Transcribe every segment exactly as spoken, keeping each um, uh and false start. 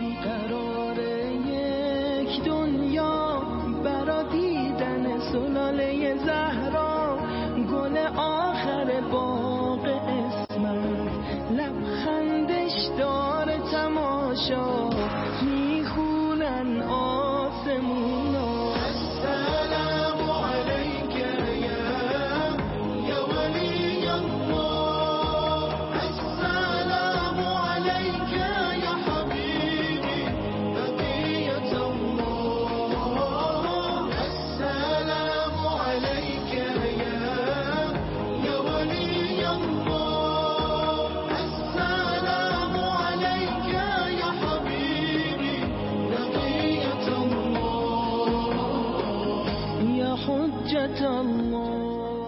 بیقرار یک دنیا برا دیدن سلاله زهرا، گل آخر باغ اسمت لبخندش داره تماشا، میخونن آسمونا. السلام علیک یا ولی الله، السلام علیک یا حبیبی بقیت الله، السلام علیک یا ولی الله، السلام علیک یا حبیبی بقیت الله یا حجت الله.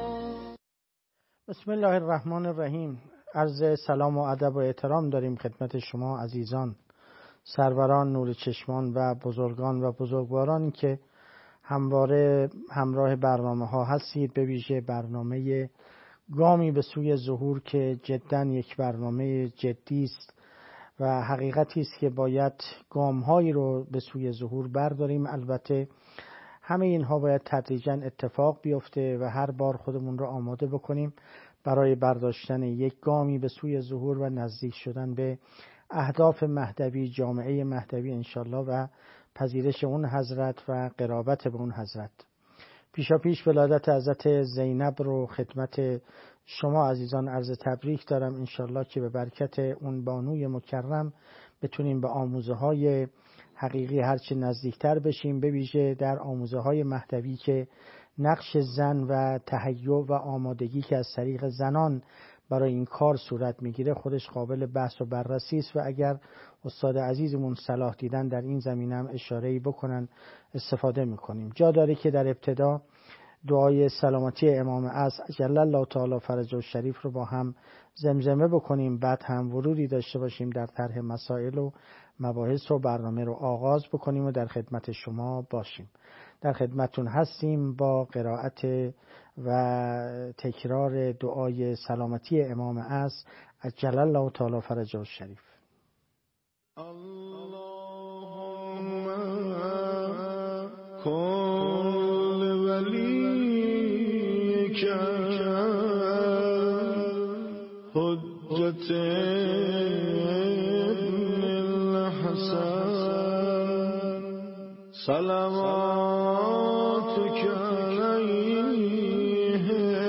بسم الله الرحمن الرحیم. عرض سلام و ادب و احترام داریم خدمت شما عزیزان، سروران، نور چشمان و بزرگان و بزرگوارانی که همواره همراه برنامه ها هستید، به ویژه برنامه گامی به سوی ظهور که جداً یک برنامه جدی است و حقیقتی است که باید گام‌هایی رو به سوی ظهور برداریم. البته همه اینها باید تدریجاً اتفاق بیفته و هر بار خودمون رو آماده بکنیم برای برداشتن یک گامی به سوی ظهور و نزدیک شدن به اهداف مهدوی، جامعه مهدوی انشالله و پذیرش اون حضرت و قرابت به اون حضرت. پیشا پیش ولادت حضرت زینب رو خدمت شما عزیزان عرض تبریک دارم. انشالله که به برکت اون بانوی مکرم بتونیم به آموزه های حقیقی هرچی نزدیکتر بشیم، به ویژه در آموزه های مهدوی که نقش زن و تهیع و آمادگی که از طریق زنان برای این کار صورت میگیره خودش قابل بحث و بررسی است و اگر استاد عزیزمون صلاح دیدن در این زمینه هم اشاره‌ای بکنن استفاده میکنیم. جا داره که در ابتدا دعای سلامتی امام عصر جل الله تعالی فرجه الشریف رو با هم زمزمه بکنیم، بعد هم ورودی داشته باشیم در طرح مسائل و مباحث و برنامه رو آغاز بکنیم و در خدمت شما باشیم. در خدمتون هستیم با قرائت و تکرار دعای سلامتی امام عصر جل الله تعالی فرجه الشریف. اللهم کل ولیک حجت ابن الحسن صلواتک علیه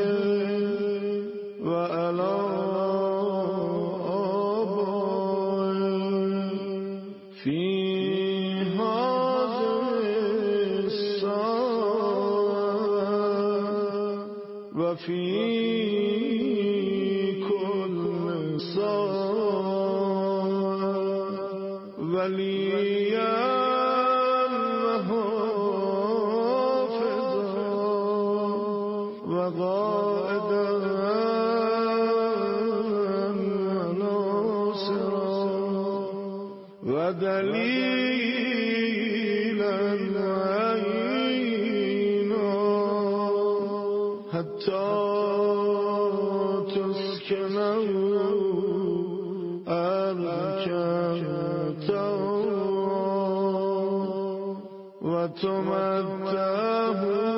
و علی آبائه فی هذه الساعة و فی کل ساعة ولیا دلیلا عینا حتی تسکنه ارضک و تمتعه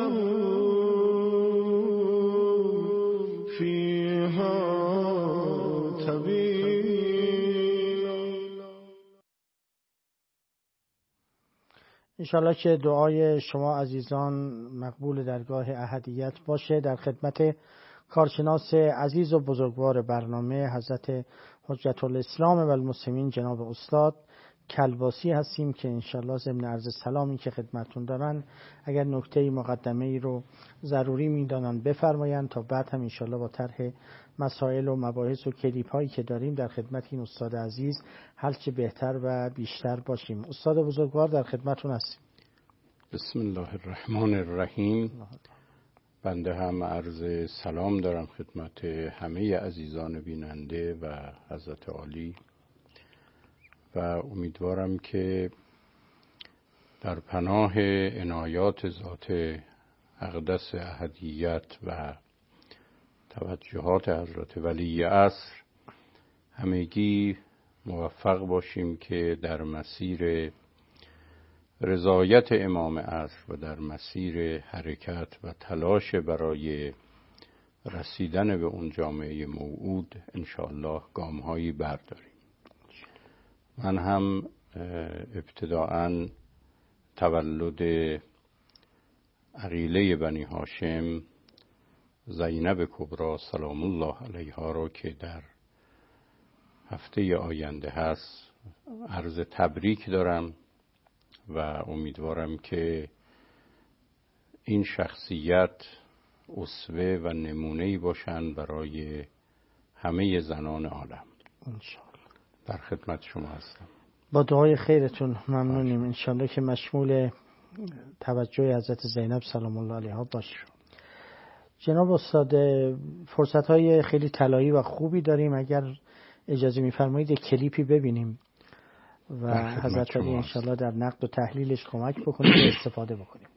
فیها طویلا. انشالله که دعای شما عزیزان مقبول درگاه احدیت باشه. در خدمت کارشناس عزیز و بزرگوار برنامه حضرت حجت الاسلام و المسلمین جناب استاد کلباسی هستیم که انشالله ضمن عرض سلامی که خدمتون دارن اگر نکته مقدمه ای رو ضروری میدانن بفرمایند تا بعد هم انشالله با طرح مسائل و مباحث و کلیپ هایی که داریم در خدمت این استاد عزیز هرچه بهتر و بیشتر باشیم. استاد بزرگوار در خدمتون هستیم. بسم الله الرحمن الرحیم. بنده هم عرض سلام دارم خدمت همه عزیزان بیننده و حضرت عالی و امیدوارم که در پناه عنایات ذات اقدس احدیت و توجهات حضرت ولی عصر همگی موفق باشیم که در مسیر رضایت امام عصر و در مسیر حرکت و تلاش برای رسیدن به اون جامعه موعود انشاءالله گام‌هایی برداریم. من هم ابتداءً تولد عقیله بنی هاشم زینب کبری سلام الله علیها را که در هفته آینده هست عرض تبریک دارم و امیدوارم که این شخصیت اسوه و نمونه‌ای باشند برای همه زنان عالم. انشاءالله. در خدمت شما هستم. با دعای خیرتون ممنونیم. انشاءالله که مشمول توجه حضرت زینب سلام الله علیها باشه. جناب استاد، فرصت‌های خیلی طلایی و خوبی داریم. اگر اجازه می‌فرمایید کلیپی ببینیم و حضرت علی انشاءالله در نقد و تحلیلش کمک بکنیم و استفاده بکنیم.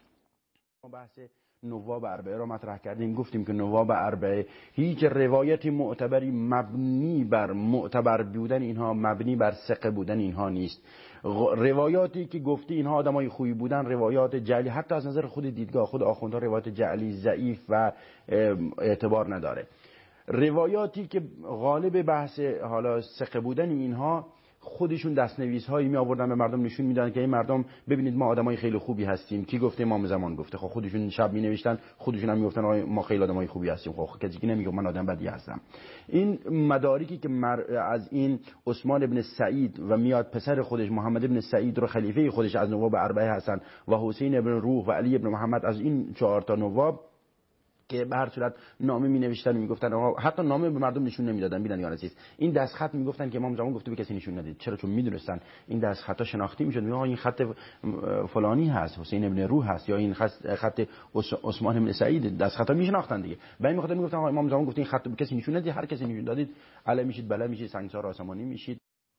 بحث نواب اربعه را مطرح کردیم، گفتیم که نواب اربعه هیچ روایتی معتبری مبنی بر معتبر بودن اینها، مبنی بر ثقه بودن اینها نیست. روایاتی که گفتی اینها آدمای خوبی بودن روایات جعلی، حتی از نظر خود دیدگاه خود آخوندها روایات جعلی ضعیف و اعتبار نداره. روایاتی که غالب بحث حالا ثقه بودن اینها خودشون دستنویس هایی می آوردن به مردم نشون میدن که این مردم ببینید ما آدمای خیلی خوبی هستیم. کی گفته؟ امام زمان گفته. خب خودشون شب می نوشتن، خودشون هم می گفتن ما خیلی آدمای خوبی هستیم. خب کسی که نمیگه من آدم بدی هستم. این مدارکی که از این عثمان ابن سعید و میاد پسر خودش محمد ابن سعید رو خلیفه خودش از نواب اربعه هستن و حسین ابن روح و علی ابن محمد از این چهار تا نواب که به هر صورت نامه می نوشتن و می گفتن، حتی نامه به مردم نشون نمیدادن میدن یا چیز. این دستخط می گفتن که امام زمان گفته به کسی نشون ندید. چرا؟ چون میدونستان این دستخطا شناختی میشد. میگه این خط فلانی هست، حسین ابن روح هست، یا این خط عثمان ابن سعید. دستخطا میشناختن دیگه. بعد میخواد میگفتن امام زمان گفته این خط به کسی نشون ندید، هر کسی نشون دادید علی میشید، بلا میشید، سنگسار آسمانی میشید.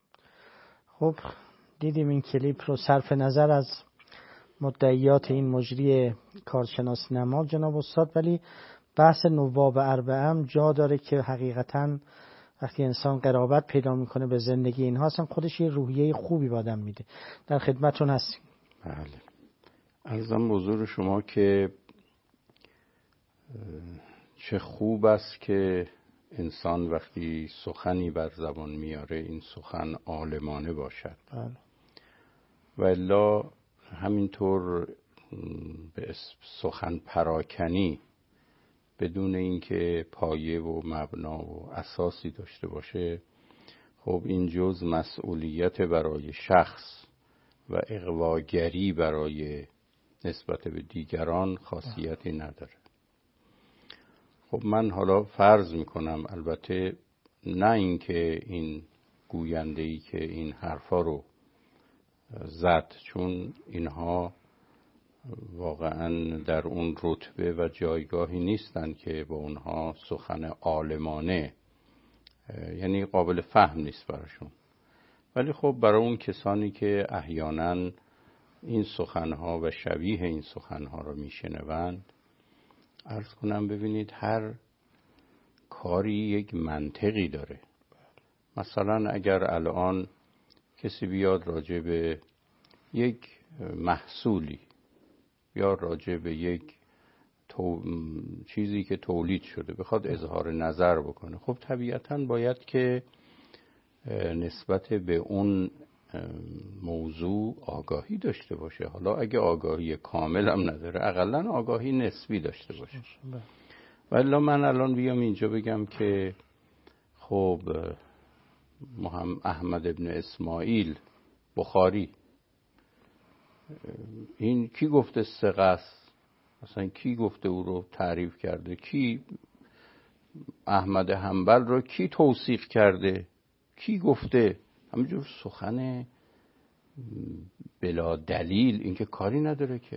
خب دیدیم این کلیپ رو. صرف نظر از مدعیات این مجری کارشناس نما جناب استاد، ولی بحث نواب اربعه هم جا داره که حقیقتاً وقتی انسان قرابت پیدا میکنه به زندگی اینها اصلا خودش یه روحیه خوبی به آدم میده. در خدمتتون هستیم. بله. عرضم به حضور شما که چه خوب است که انسان وقتی سخنی بر زبان میاره این سخن عالمانه باشد. بله. و الا همینطور به سخن پراکنی بدون اینکه پایه و مبنا و اساسی داشته باشه، خب این جز مسئولیت برای شخص و اغواگری برای نسبت به دیگران خاصیتی نداره. خب من حالا فرض میکنم، البته نه اینکه این گوینده‌ای که این حرفا رو زد، چون اینها واقعا در اون رتبه و جایگاهی نیستن که با اونها سخن عالمانه، یعنی قابل فهم نیست براشون. ولی خب برای اون کسانی که احیانا این سخنها و شبیه این سخنها رو میشنوند، عرض کنم ببینید هر کاری یک منطقی داره. مثلا اگر الان کسی بیاد راجع به یک محصولی یا راجع به یک تو... چیزی که تولید شده بخواد اظهار نظر بکنه، خب طبیعتاً باید که نسبت به اون موضوع آگاهی داشته باشه. حالا اگه آگاهی کامل هم نداره، اقلاً آگاهی نسبی داشته باشه. ولی من الان بیام اینجا بگم که خب محمد احمد ابن اسماعیل بخاری، این کی گفته ثقه است؟ مثلا کی گفته او رو تعریف کرده؟ کی احمد حنبل رو کی توصیف کرده؟ کی گفته؟ همینجور سخن بلا دلیل، این که کاری نداره که.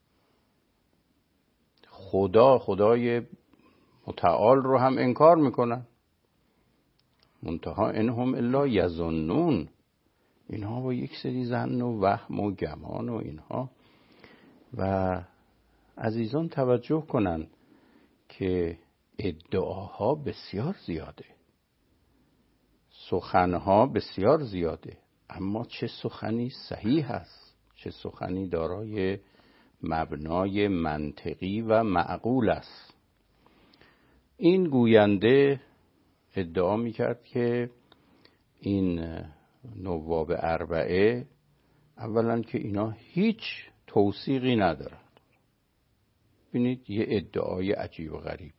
خدا خدای متعال رو هم انکار میکنن. منتها انهم الا یظنون، اینها با یک سری ظن و وهم و گمان و اینها. و عزیزان توجه کنن که ادعاها بسیار زیاده، سخنها بسیار زیاده، اما چه سخنی صحیح است، چه سخنی دارای مبنای منطقی و معقول است. این گوینده ادعا میکرد که این نواب اربعه اولا که اینا هیچ توثیقی ندارد. ببینید یه ادعای عجیب و غریب.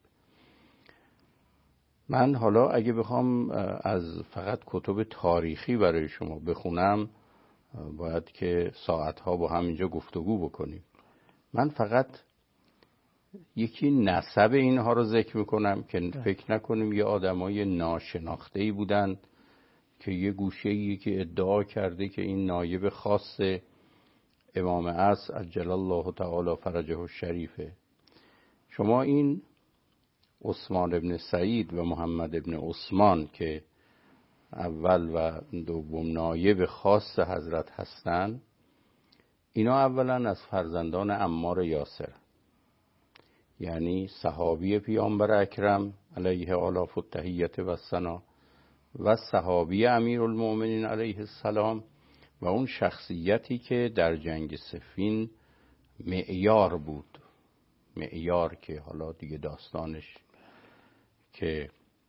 من حالا اگه بخوام از فقط کتب تاریخی برای شما بخونم باید که ساعتها با هم اینجا گفتگو بکنیم. من فقط یکی نسب اینها رو ذکر میکنم که فکر نکنیم یه آدمای ناشناخته‌ای بودن که یه گوشه‌ای که ادعا کرده که این نایب خاص امام عصر عجل الله تعالی فرجه الشریفه. شما این عثمان ابن سعید و محمد ابن عثمان که اول و دوم نایب خاص حضرت هستند، اینا اولا از فرزندان عمار یاسر، یعنی صحابی پیامبر اکرم علیه آلاف التحیت و الثنا و صحابی امیرالمؤمنین علیه السلام و اون شخصیتی که در جنگ صفین معیار بود، معیار که حالا دیگه داستانش که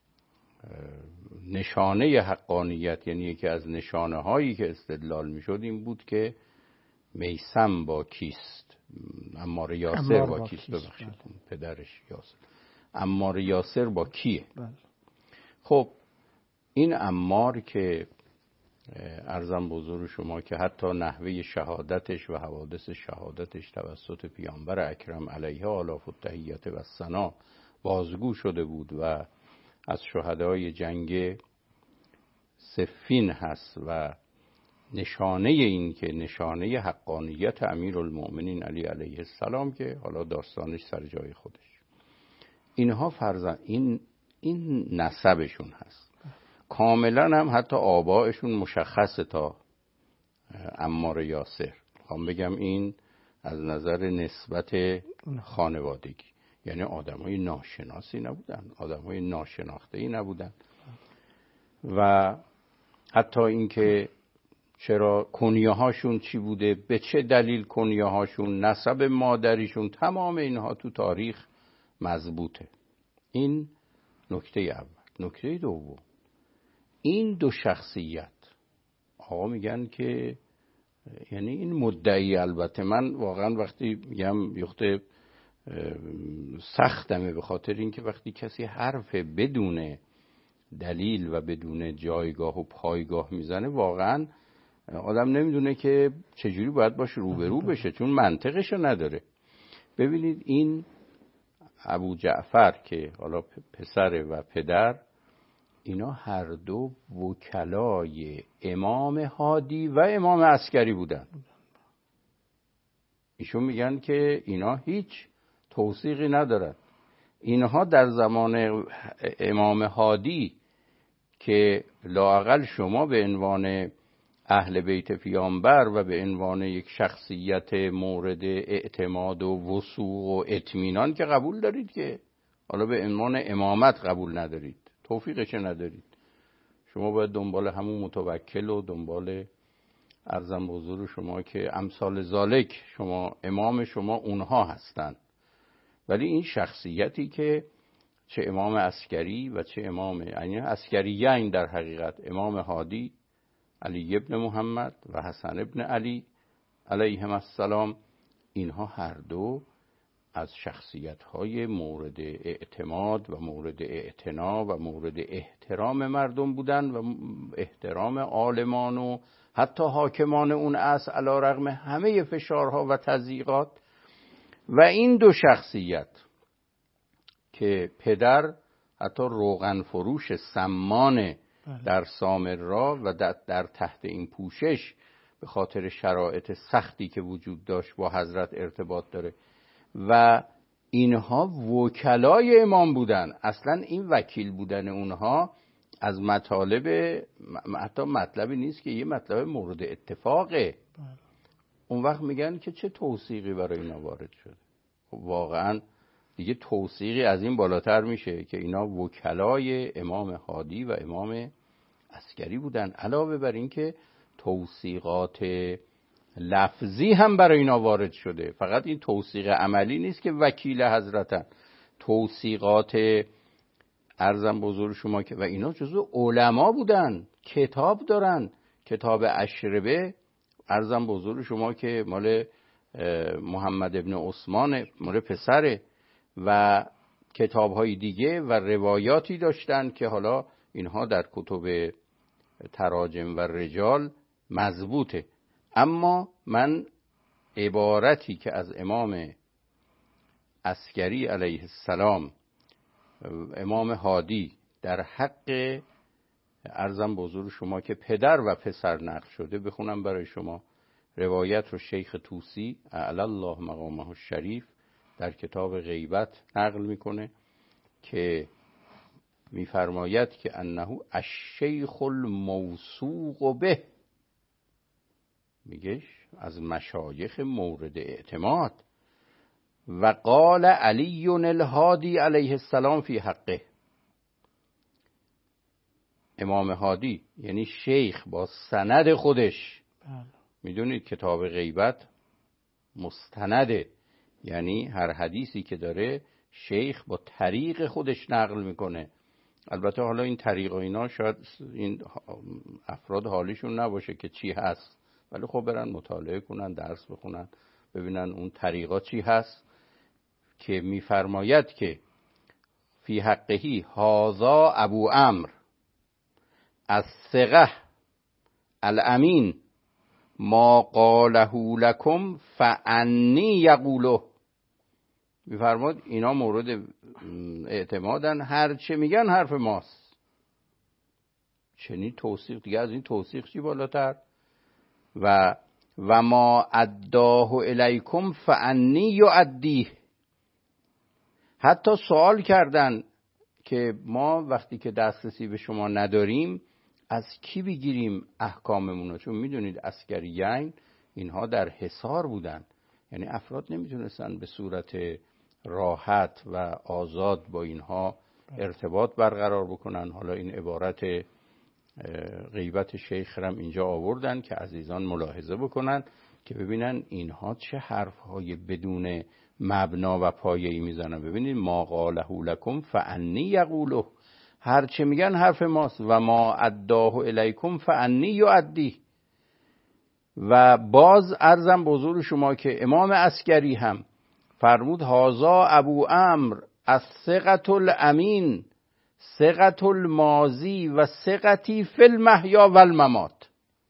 نشانه حقانیت، یعنی یکی از نشانه هایی که استدلال می شد این بود که میثم با کیست، عمار یاسر با, با کیست ببخشید بله. پدرش یاسر، عمار یاسر با کیه بله. خب این عمار که عرضم بزرگ شما که حتی نحوه شهادتش و حوادث شهادتش توسط پیامبر اکرم علیه آلاف التحیت و الثنا بازگو شده بود و از شهدای جنگ صفین هست و نشانه این که نشانه حقانیت امیرالمؤمنین علی علیه السلام که حالا داستانش سر جای خودش، اینها فرزند این این نسبشون هست. کاملا هم حتی آبائشون مشخصه تا عمار یاسر. میخوام بگم این از نظر نسبت خانوادگی، یعنی آدمای ناشناسی نبودن، آدمای ناشناخته‌ای نبودن. و حتی اینکه چرا کنیه هاشون چی بوده، به چه دلیل کنیه هاشون، نسب مادریشون، تمام اینها تو تاریخ مضبوطه. این نکته اول. نکته دوم، این دو شخصیت آقا میگن که یعنی این مدعی، البته من واقعا وقتی میگم یخته سختمه به خاطر اینکه وقتی کسی حرف بدون دلیل و بدون جایگاه و پایگاه میزنه واقعا آدم نمیدونه که چجوری باید باش روبرو بشه، چون منطقشو نداره. ببینید این ابو جعفر که حالا پسر و پدر، اینا هر دو وکلای امام هادی و امام عسکری بودن. ایشون میگن که اینا هیچ توثیقی ندارن. اینها در زمان امام هادی که لااقل شما به عنوان اهل بیت پیامبر و به عنوان یک شخصیت مورد اعتماد و وثوق و اطمینان که قبول دارید، که حالا به عنوان امامت قبول ندارید، توفیقش ندارید، شما باید دنبال همون متوکل و دنبال ارزم حضور شما که امثال ذالک شما امام شما اونها هستند. ولی این شخصیتی که چه امام عسکری و چه امام، یعنی عسکریین در حقیقت، امام هادی علی ابن محمد و حسن ابن علی علیهم السلام، اینها هر دو از شخصیت‌های مورد اعتماد و مورد اعتنا و مورد احترام مردم بودن و احترام عالمان و حتی حاکمان اون عصر علی رغم همه فشارها و تضییقات. و این دو شخصیت که پدر حتی روغن فروش سمان در سامرا و در تحت این پوشش به خاطر شرایط سختی که وجود داشت با حضرت ارتباط داره و اینها وکلای امام بودن. اصلا این وکیل بودن اونها از مطالب، حتی مطلبی نیست که یه مطلب مورد اتفاقه. اون وقت میگن که چه توثیقی برای اینا وارد شده. واقعا دیگه توثیقی از این بالاتر میشه که اینا وکلای امام هادی و امام عسکری بودن. علاوه بر این که توثیقات لفظی هم برای اینا وارد شده، فقط این توثیق عملی نیست که وکیل حضرتن، توثیقات عرضم بزرگ شما که و اینا جزو علما بودن، کتاب دارن، کتاب اشربه عرضم بزرگ شما که مال محمد ابن عثمان مال پسره و کتاب‌های دیگه و روایاتی داشتن که حالا اینها در کتب تراجم و رجال مضبوطه. اما من عبارتی که از امام عسکری علیه السلام، امام هادی، در حق عرضم بزرگ شما که پدر و پسر نقل شده بخونم برای شما. روایت رو شیخ طوسی اعلی الله مقامه الشریف در کتاب غیبت نقل میکنه که میفرماید که انه الشیخ الموثوق به، میگهش از مشایخ مورد اعتماد. و قال علی الهادی علیه السلام فی حقه، امام هادی یعنی شیخ با سند خودش. میدونید کتاب غیبت مستنده، یعنی هر حدیثی که داره شیخ با طریق خودش نقل میکنه. البته حالا این طریق و اینا شاید این افراد حالیشون نباشه که چی هست، ولی خب برن مطالعه کنن، درس بخونن، ببینن اون طریقا چی هست. که میفرماید که فی حقهی هذا ابو عمرو الثقه الامین ما قاله لکم فانی یقوله. میفرماد اینا مورد اعتمادن، هر چه میگن حرف ماست. چنین توثیق دیگه از این توثیق چی بالاتر؟ و و ما اداه الیکم فانی یؤدیه. حتی سوال کردن که ما وقتی که دسترسی به شما نداریم از کی بگیریم احکاممون رو؟ چون میدونید عسکریین اینها در حصار بودن، یعنی افراد نمیتونستن به صورت راحت و آزاد با اینها ارتباط برقرار بکنن. حالا این عبارت غیبت شیخ هم اینجا آوردن که عزیزان ملاحظه بکنن که ببینن اینها چه حرفهای بدون مبنا و پایه‌ای میزنن. ببینید ما قاله لکم فانی یقوله، هر چه میگن حرف ماست. و ما اداه الیکم فانی یؤدی. و باز عرضم بزرگ شما که امام عسکری هم فرمود هذا ابو عمرو الثقة الامین ثقة الماضی و ثقتی فی المحیا و الممات.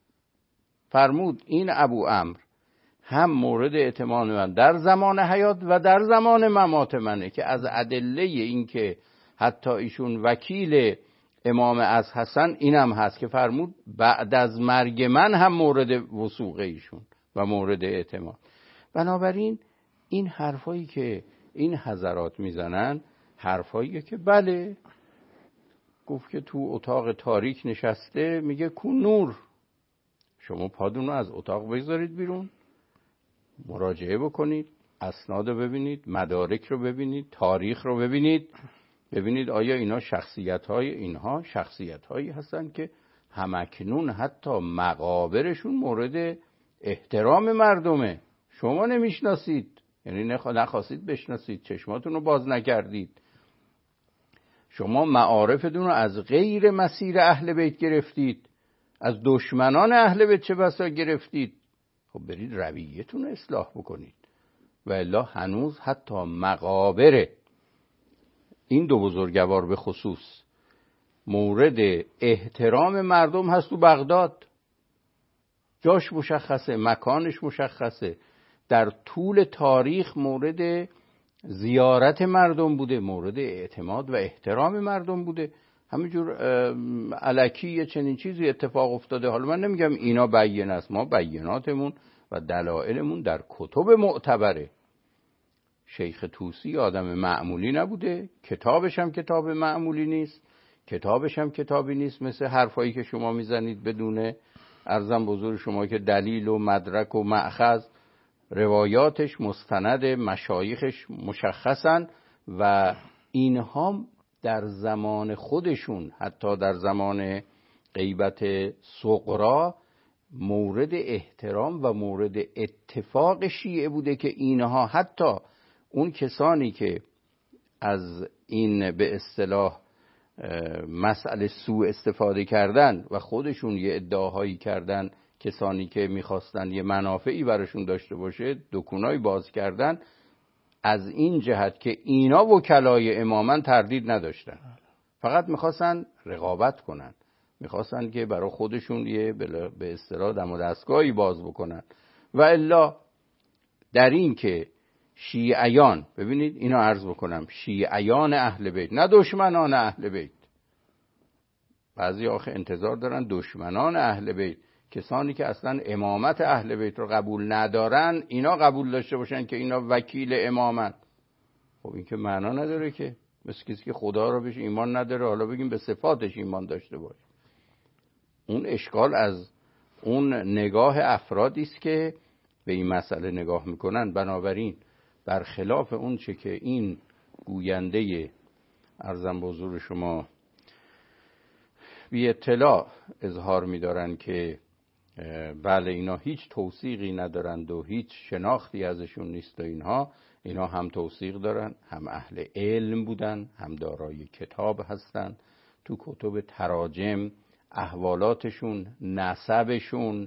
فرمود این ابو عمرو هم مورد اعتماد من در زمان حیات و در زمان ممات منه، که از ادله این که حتی ایشون وکیل امام از حسن اینم هست که فرمود بعد از مرگ من هم مورد وثوق ایشون و مورد اعتماد. بنابراین این حرفایی که این حضرات میزنن حرفایی که بله گفت که تو اتاق تاریک نشسته میگه کو نور، شما پادون رو از اتاق بگذارید بیرون، مراجعه بکنید، اسناد رو ببینید، مدارک رو ببینید، تاریخ رو ببینید، ببینید آیا اینا شخصیت های اینها شخصیت هایی هستن که همکنون حتی مقابرشون مورد احترام مردمه. شما نمیشناسید، یعنی نخواستید بشناسید، چشماتون رو باز نکردید، شما معارفتون رو از غیر مسیر اهل بیت گرفتید، از دشمنان اهل بیت چه بسا گرفتید. خب برید رویتون رو اصلاح بکنید. و الا هنوز حتی مقابر این دو بزرگوار به خصوص مورد احترام مردم هست. تو بغداد جاش مشخصه، مکانش مشخصه، در طول تاریخ مورد زیارت مردم بوده، مورد اعتماد و احترام مردم بوده. همینجور الکی یه چنین چیزی اتفاق افتاده. حالا من نمیگم اینا بیان است، ما بیاناتمون و دلائلمون در کتب معتبره. شیخ طوسی آدم معمولی نبوده، کتابش هم کتاب معمولی نیست، کتابش هم کتابی نیست مثل حرفایی که شما میزنید بدون عرضم بزرگ شما که دلیل و مدرک و مأخذ. روایاتش مستند، مشایخش مشخصن و اینها در زمان خودشون، حتی در زمان غیبت صغرا مورد احترام و مورد اتفاق شیعه بوده که اینها حتی اون کسانی که از این به اصطلاح مسئله سوء استفاده کردن و خودشون یه ادعاهایی کردن، کسانی که میخواستن یه منافعی براشون داشته باشه دکونای باز کردن، از این جهت که اینا وکلای امامن تردید نداشتن، فقط میخواستن رقابت کنن، میخواستن که برای خودشون یه به اصطلاح دم و دستگاهی باز بکنن. و الا در این که شیعیان، ببینید اینو عرض بکنم، شیعیان اهل بیت نه دشمنان اهل بیت. بعضی آخه انتظار دارن دشمنان اهل بیت، کسانی که اصلا امامت اهل بیت رو قبول ندارن، اینا قبول داشته باشن که اینا وکیل امامن. خب این که معنا نداره که، مثل کسی که خدا رو بهش ایمان نداره حالا بگیم به صفاتش ایمان داشته باشه. اون اشکال از اون نگاه افرادی است که به این مسئله نگاه میکنن. بنابراین برخلاف اون چه که این گوینده عرضم به حضور شما بی اطلاع اظهار می‌دارن که بله اینا هیچ توثیقی ندارند و هیچ شناختی ازشون نیست و اینها اینا هم توثیق دارن، هم اهل علم بودن، هم دارای کتاب هستن، تو کتب تراجم احوالاتشون، نسبشون،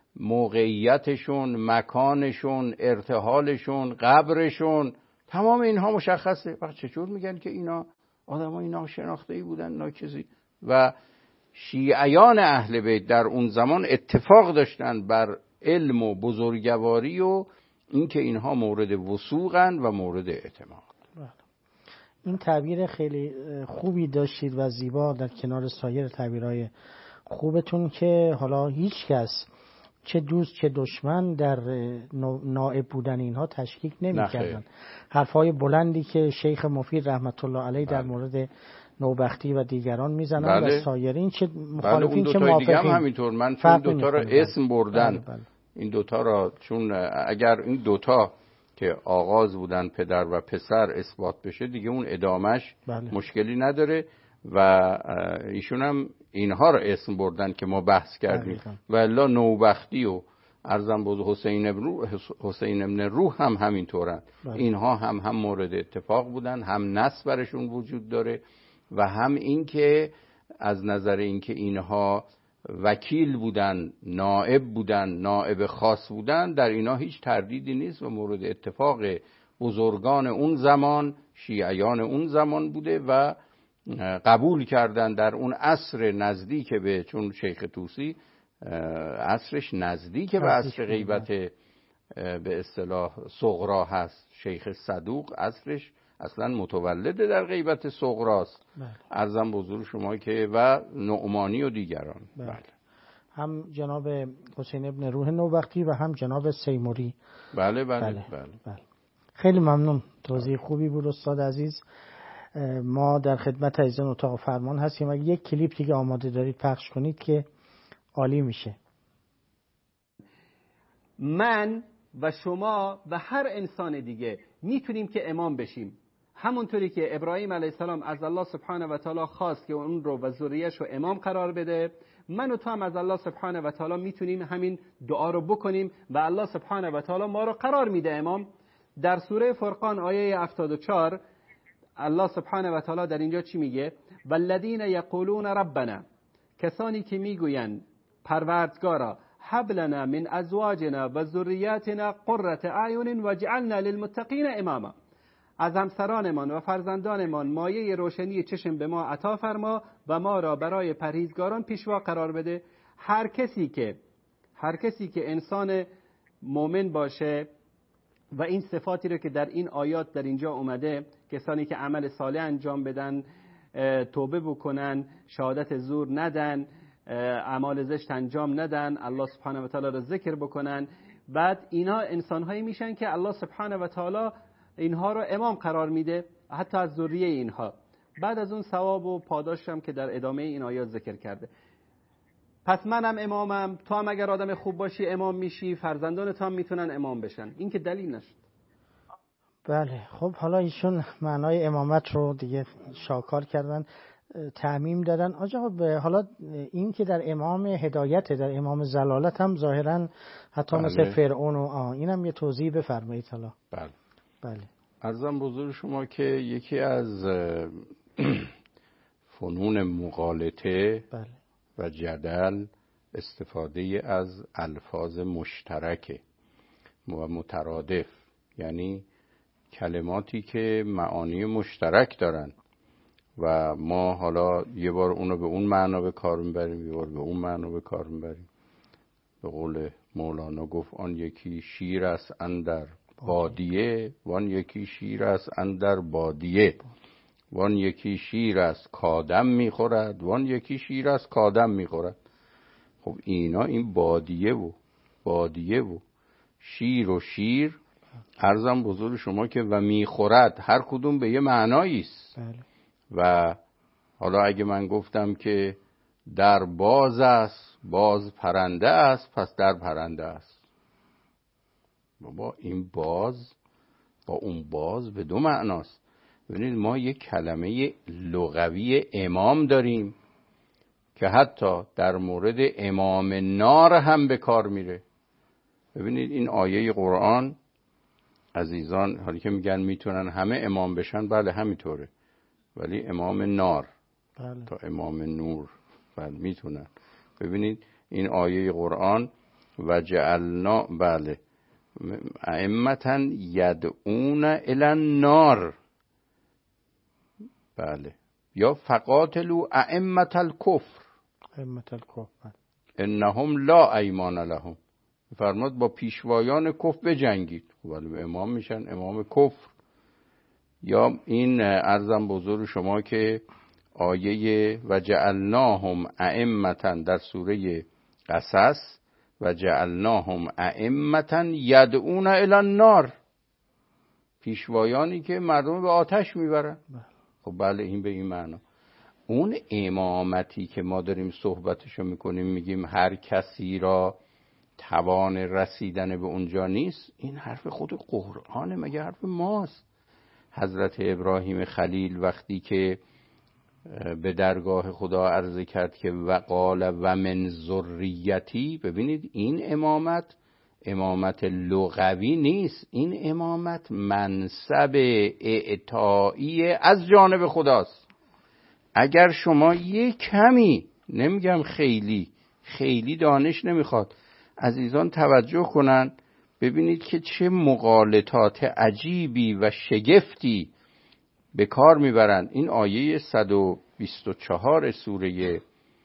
موقعیتشون، مکانشون، ارتحالشون، قبرشون، تمام اینها مشخصه. وقت چطور میگن که اینا آدم ها اینا شناخته‌ای بودن، اینا چیزی؟ و شیعیان اهل بیت در اون زمان اتفاق داشتن بر علم و بزرگواری و اینکه اینها مورد وثوقن و مورد اعتماد. این تعبیر خیلی خوبی داشتید و زیبا در کنار سایر تعبیرهای خوبتون که حالا هیچ کس چه دوست چه دشمن در نائب بودن اینها تشکیک نمی کردن. حرفهای بلندی که شیخ مفید رحمت الله علیه در مورد نوبختی و دیگران میزنن بله. و سایرین چه بله مخالفین چه موافقین دیگه هم همینطور. من چون دوتا را اسم بردن بله بله. این دوتا را چون اگر این دوتا که آغاز بودن پدر و پسر اثبات بشه دیگه اون ادامش بله. مشکلی نداره و ایشون هم اینها را اسم بردن که ما بحث کردیم و الا نوبختی و ارزم بود حسین ابن روح حسین ابن روح هم همینطورن. بله. اینها هم هم مورد اتفاق بودن، هم نسب برشون وجود داره و هم این که از نظر اینکه اینها وکیل بودن، نائب بودن، نائب خاص بودن، در اینا هیچ تردیدی نیست و مورد اتفاق بزرگان اون زمان، شیعیان اون زمان بوده و قبول کردن در اون عصر نزدیک به، چون شیخ طوسی عصرش نزدیک به عصر غیبت به اصطلاح صغرا هست، شیخ صدوق عصرش اصلا متولد در غیبت صغراست. عرضم به حضور شما که و نعمانی و دیگران. بله. بله. هم جناب حسین ابن روح نوبختی و هم جناب سیموری. بله بله بله. بله. بله. خیلی ممنون، توضیح خوبی بود استاد عزیز. ما در خدمت عزیزان اتاق فرمان هستیم. اگه یک کلیپ دیگه آماده دارید پخش کنید که عالی میشه. من و شما و هر انسان دیگه میتونیم که امام بشیم، همونطوری که ابراهیم علیه السلام از الله سبحانه و تعالی خواست که اون رو و ذریه‌اش رو امام قرار بده. من و تو هم از الله سبحانه و تعالی میتونیم همین دعا رو بکنیم و الله سبحانه و تعالی ما رو قرار میده امام. در سوره فرقان آیه هفتاد و چهار الله سبحانه و تعالی در اینجا چی میگه؟ والذین یقولون ربنا، کسانی که میگویند پروردگارا هب لنا من ازواجنا و ذریاتنا قرة اعین واجعلنا للمتقین اماما، از همسرانمان و فرزندانمان مایه روشنی چشم به ما عطا فرما و ما را برای پرهیزگاران پیشوا قرار بده. هر کسی که هر کسی که انسان مؤمن باشه و این صفاتی رو که در این آیات در اینجا اومده، کسانی که عمل صالح انجام بدن، توبه بکنن، شهادت زور ندن، اعمال زشت انجام ندن، الله سبحانه و تعالی رو ذکر بکنن، بعد اینا انسان‌هایی میشن که الله سبحانه و تعالی اینها رو امام قرار میده، حتی از ذریه اینها. بعد از اون ثواب و پاداش هم که در ادامه این آیات ذکر کرده. پس منم امامم، تو هم اگر آدم خوب باشی امام میشی، فرزندان تو هم میتونن امام بشن. این که دلیل نشد. بله. خب حالا ایشون معنای امامت رو دیگه شاکار کردن. تعمیم دادن. آجا به حالا این که در امام هدایت، در امام زلالت هم ظاهرا حتی بله. مثل فرعون و آه اینم یه توضیح بفرمایید حالا. بله بله. عرضم بزرگ شما که یکی از فنون مغالطه بله. و جدل استفاده از الفاظ مشترک و مترادف، یعنی کلماتی که معانی مشترک دارن و ما حالا یه بار اونو به اون معنا به کار میبریم، یه بار به اون معنا به کار میبریم. به قول مولانا گفت آن یکی شیر است اندر بادیه، وان یکی شیر است اندر بادیه، وان یکی شیر است کادم میخورد، وان یکی شیر است کادم میخورد. خب اینا این بادیه و بادیه و شیر و شیر عرضم بزرگ شما که و میخورد هر کدوم به یه معنایی است. بله. و حالا اگه من گفتم که در باز است، باز پرنده است، پس در پرنده است. بابا این باز با اون باز به دو معناست. ببینید ما یک کلمه لغوی امام داریم که حتی در مورد امام نار هم به کار میره. ببینید این آیه قرآن عزیزان، حالی که میگن میتونن همه امام بشن، بله همینطوره، ولی امام نار بله. تا امام نور بله میتونن. ببینید این آیه قرآن و جعلنا بله ائمةً یدعون الی النار، بله، یا فقاتلوا ائمة الکفر ائمة الکفر انهم لا ایمان لهم، فرمود با پیشوایان کفر بجنگید، ولی امام میشن امام کفر. یا این عرضم بزرگ شما که آیه و جعلناهم ائمة در سوره قصص و جعلناهم ائمة یدعون الی النار، پیشوایانی که مردم به آتش میبرن. خب بله این به این معنا. اون امامتی که ما داریم صحبتشو میکنیم میگیم هر کسی را توان رسیدن به اونجا نیست، این حرف خود قرآنه، مگه حرف ماست؟ حضرت ابراهیم خلیل وقتی که به درگاه خدا عرض کرد که وقال و من ذریتی، ببینید این امامت امامت لغوی نیست، این امامت منصب اعطایی از جانب خداست. اگر شما یک کمی، نمیگم خیلی، خیلی دانش نمیخواد، عزیزان توجه کنن ببینید که چه مغالطات عجیبی و شگفتی به کار میبرن. این آیه صد و بیست و چهار سوره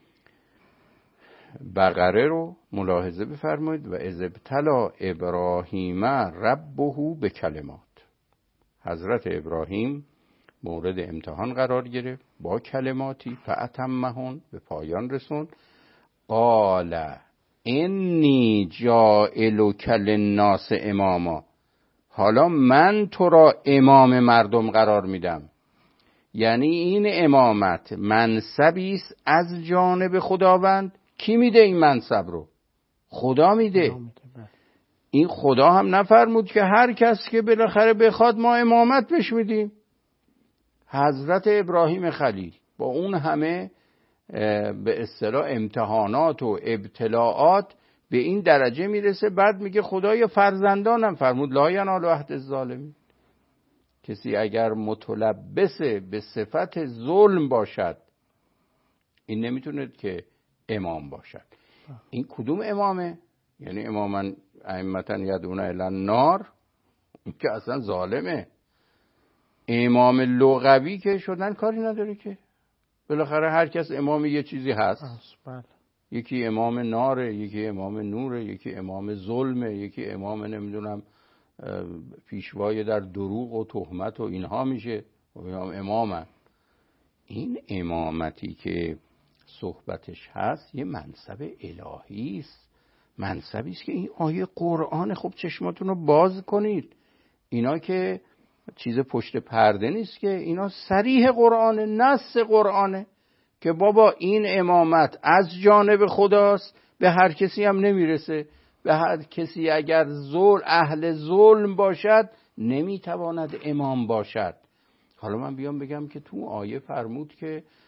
بقره رو ملاحظه بفرمایید. و اذ ابتلی ابراهیم ربه به کلمات، حضرت ابراهیم مورد امتحان قرار گرفت با کلماتی فاتمهن، به پایان رسون. قال انی جاعلک للناس اماما، حالا من تو را امام مردم قرار میدم. یعنی این امامت منصبی است از جانب خداوند. کی میده این منصب رو؟ خدا میده. این خدا هم نفرمود که هر کس که بالاخره بخواد ما امامت بهش میدیم. حضرت ابراهیم خلیل با اون همه به اصطلاح امتحانات و ابتلاعات به این درجه میرسه، بعد میگه خدایا فرزندانم فرمود لا ینال عهد الظالمین. کسی اگر متلبس به صفت ظلم باشد این نمیتونه که امام باشد. این کدوم امامه؟ یعنی اماما ائمة یدعون الی النار، این که اصلا ظالمه. امام لغوی که شدن کاری نداره که، بالاخره هر کس امام یه چیزی هست. بله. یکی امام ناره، یکی امام نوره، یکی امام ظلمه، یکی امام نمیدونم پیشوای در دروغ و تهمت و اینها میشه امامن. این امامتی که صحبتش هست یه منصب الهی است، منصبی است که این آیه قرآن. خب چشماتون رو باز کنید، اینا که چیز پشت پرده نیست که، اینا صریح قرآنه، نص قرآنه که بابا این امامت از جانب خداست، به هر کسی هم نمیرسه. به هر کسی اگر ظلم اهل ظلم باشد نمیتواند امام باشد. حالا من بیام بگم که تو آیه فرمود که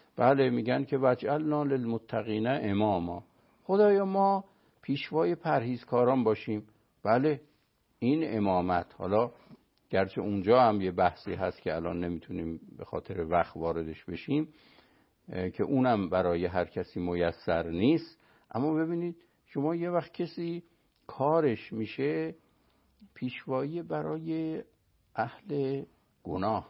بله میگن که وجعلنا للمتقین اماما، خدایا ما پیشوای پرهیزکاران باشیم. بله این امامت، حالا گرچه اونجا هم یه بحثی هست که الان نمیتونیم به خاطر وقت واردش بشیم که اونم برای هر کسی میسر نیست، اما ببینید شما یه وقت کسی کارش میشه پیشوایی برای اهل گناه،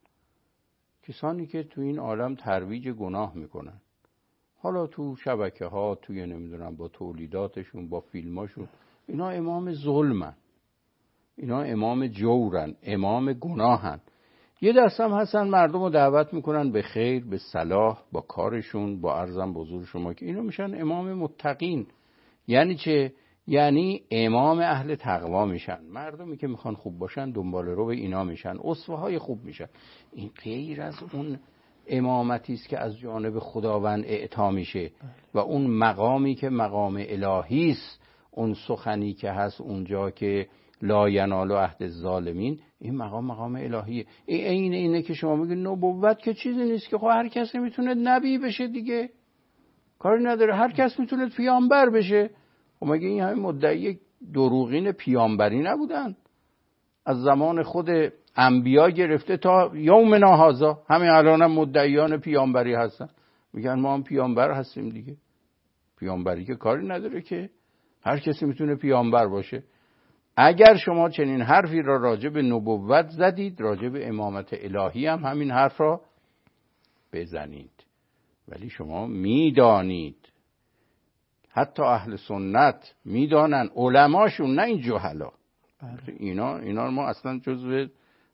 کسانی که تو این عالم ترویج گناه میکنن، حالا تو شبکه ها، توی نمیدونم با تولیداتشون، با فیلماشون، اینا امام ظلمن، اینا امام جورن، امام گناهن. یه دست هم هستن مردم رو دعوت میکنن به خیر، به صلاح، با کارشون، با عرضم بزرگ شما که اینا میشن امام متقین. یعنی چه؟ یعنی امام اهل تقوا میشن، مردمی که میخوان خوب باشن دنبال رو به اینا میشن، اسوه های خوب میشن. این غیر از اون امامتی است که از جانب خداوند اعطا میشه و اون مقامی که مقام الهی است، اون سخنی که هست اونجا که لا ینال عهد الظالمین، این مقام مقام الهیه. این اینه اینه که شما میگید نبوت که چیزی نیست که خب هر کسی میتونه نبی بشه دیگه، کاری نداره، هر کس میتونه پیامبر بشه. خب مگه این همه مدعی دروغین پیامبری نبودن؟ از زمان خود انبیا گرفته تا یومنا هذا همین الان هم مدعیان پیامبری هستن، میگن ما هم پیامبر هستیم دیگه. پیامبری که کاری نداره که، هر کسی میتونه پیامبر باشه. اگر شما چنین حرفی را راجع به نبوت زدید، راجع به امامت الهی هم همین حرف را بزنید. ولی شما میدانید، حتی اهل سنت میدانن، علماشون، نه این جهلا. اینا اینا ما اصلا جزو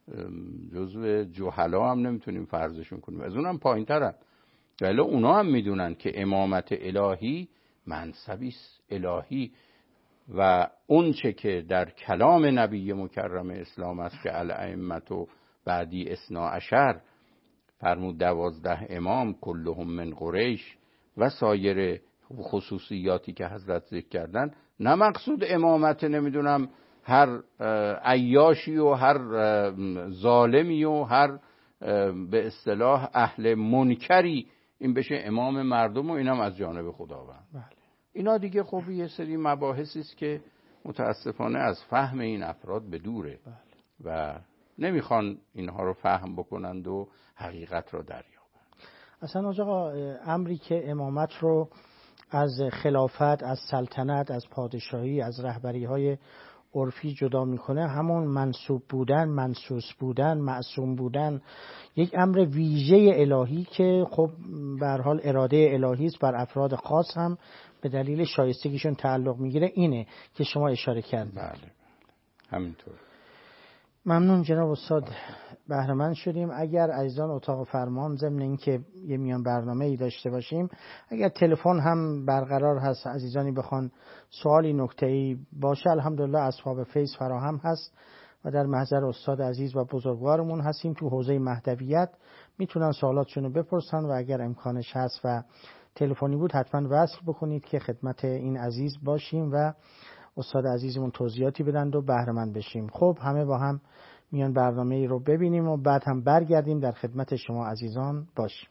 جزو جهلا هم نمیتونیم فرضشون کنیم، از اونم پایین‌ترن. ولی اونا هم میدونن که امامت الهی منصبی الهی و اون چه که در کلام نبی مکرم اسلام است که الائمه و بعدی اثنا عشر فرمود دوازده امام کلهم من قریش و سایر خصوصیاتی که حضرت ذکر کردن، نه مقصود امامت نمیدونم هر عیاشی و هر ظالمی و هر به اصطلاح اهل منکری این بشه امام مردم و اینم از جانب خداوند. بله. اینا دیگه خب یه سری مباحثی است که متاسفانه از فهم این افراد به دوره. بله. و نمیخوان اینها رو فهم بکنند و حقیقت رو دریابند. اصلا آقا امری که امامت رو از خلافت، از سلطنت، از پادشاهی، از رهبری های عرفی جدا میکنه، همون منصوب بودن، منصوص بودن، معصوم بودن، یک امر ویژه الهی که خب به هر حال اراده الهی است، بر افراد خاص هم به دلیل شایستگیشون تعلق میگیره. اینه که شما اشاره کردید. بله همینطور. ممنون جناب استاد، بهره مند شدیم. اگر عزیزان اتاق فرمان ضمن اینکه یه میان برنامه‌ای داشته باشیم، اگر تلفن هم برقرار هست، عزیزانی بخوان سوالی نکته‌ای باشه، الحمدلله اصحاب فیض فراهم هست و در محضر استاد عزیز و بزرگوارمون هستیم تو حوزه مهدویت، میتونن سوالاتشون رو بپرسن و اگر امکانش هست و تلفنی بود حتما وصل بکنید که خدمت این عزیز باشیم و استاد عزیزمون توضیحاتی بدن و بهره مند بشیم. خب همه با هم میان برنامه ای رو ببینیم و بعد هم برگردیم در خدمت شما عزیزان باشیم.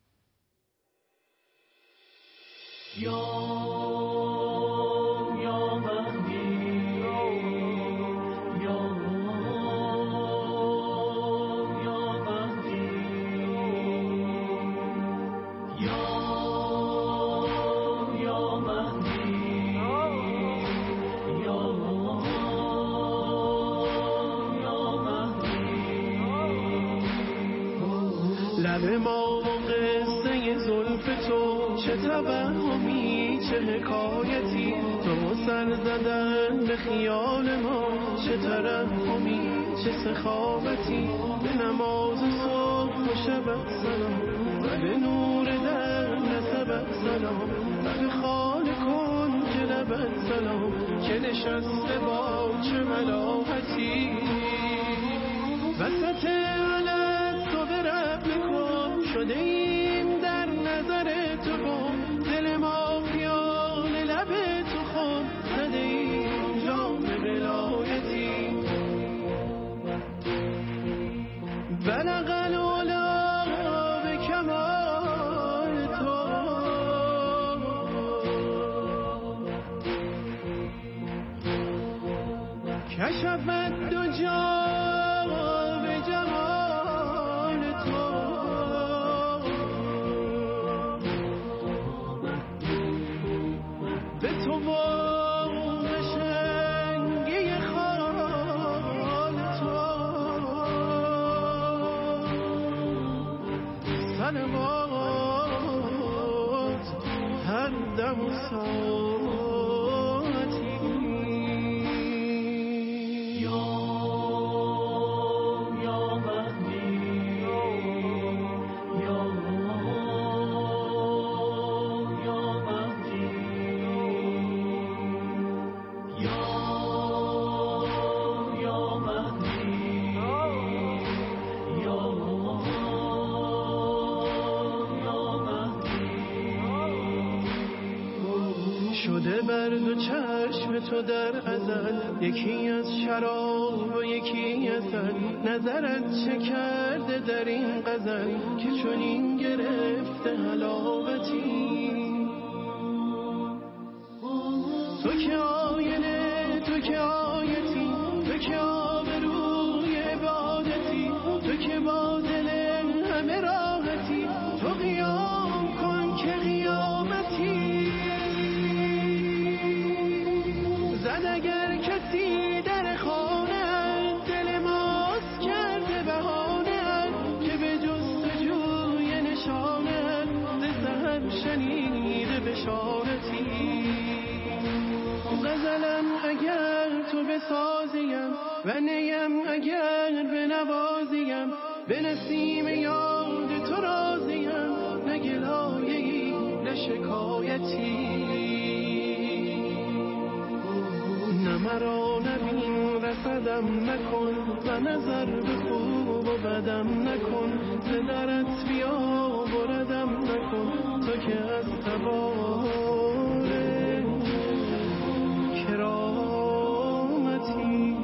لب ما و قصه زلف تو، چه توهمی چه حکایتی، تو سر زدن به خیال ما، چه ترحمی چه سخاوتی، به نماز صبح و شب سلام و به نور در نسبت سلام و به خانه کن که لبت سلام، که نشسته با چه ملاحتی وسط علت تو به رب کن، شده ایم در نظر تو گم، دل ما خیال لب تو خون، زده ایم جام ولایتی بلغ العلا به کمال کشفت دو جا به جمال تو، به تو و قشنگی خال تو سلوات هر دم و ساعتی. یا یا مهدی یا یا مهدی یا یا مهدی یا شده بر دو چشم تو در ازل، یکی از شراب و یکی ازل. نظرت چه کرده در این غزل که چنین گرفته حلاوتی؟ تو که آینه، تو که آیتی، تو که آبروی عبادتی، تو که با دل همه راحتی، تو قیام کن که قیامتی. زد اگر کسی در خانه، دل ماست کرده بهانه که به جستجوی نشانه ز سحر شنیده بشارتی. غزلم اگر تو بسازیم و نیم اگر بنوازیم، به نسیم یاد تو راضیم، نه گلایه‌ای نه شکایتی. نه مرا نبین رسدم نکن و نظر به خوب و بدم نکن، ز درت بیا بردم نکن تو که از تبار کرامتی.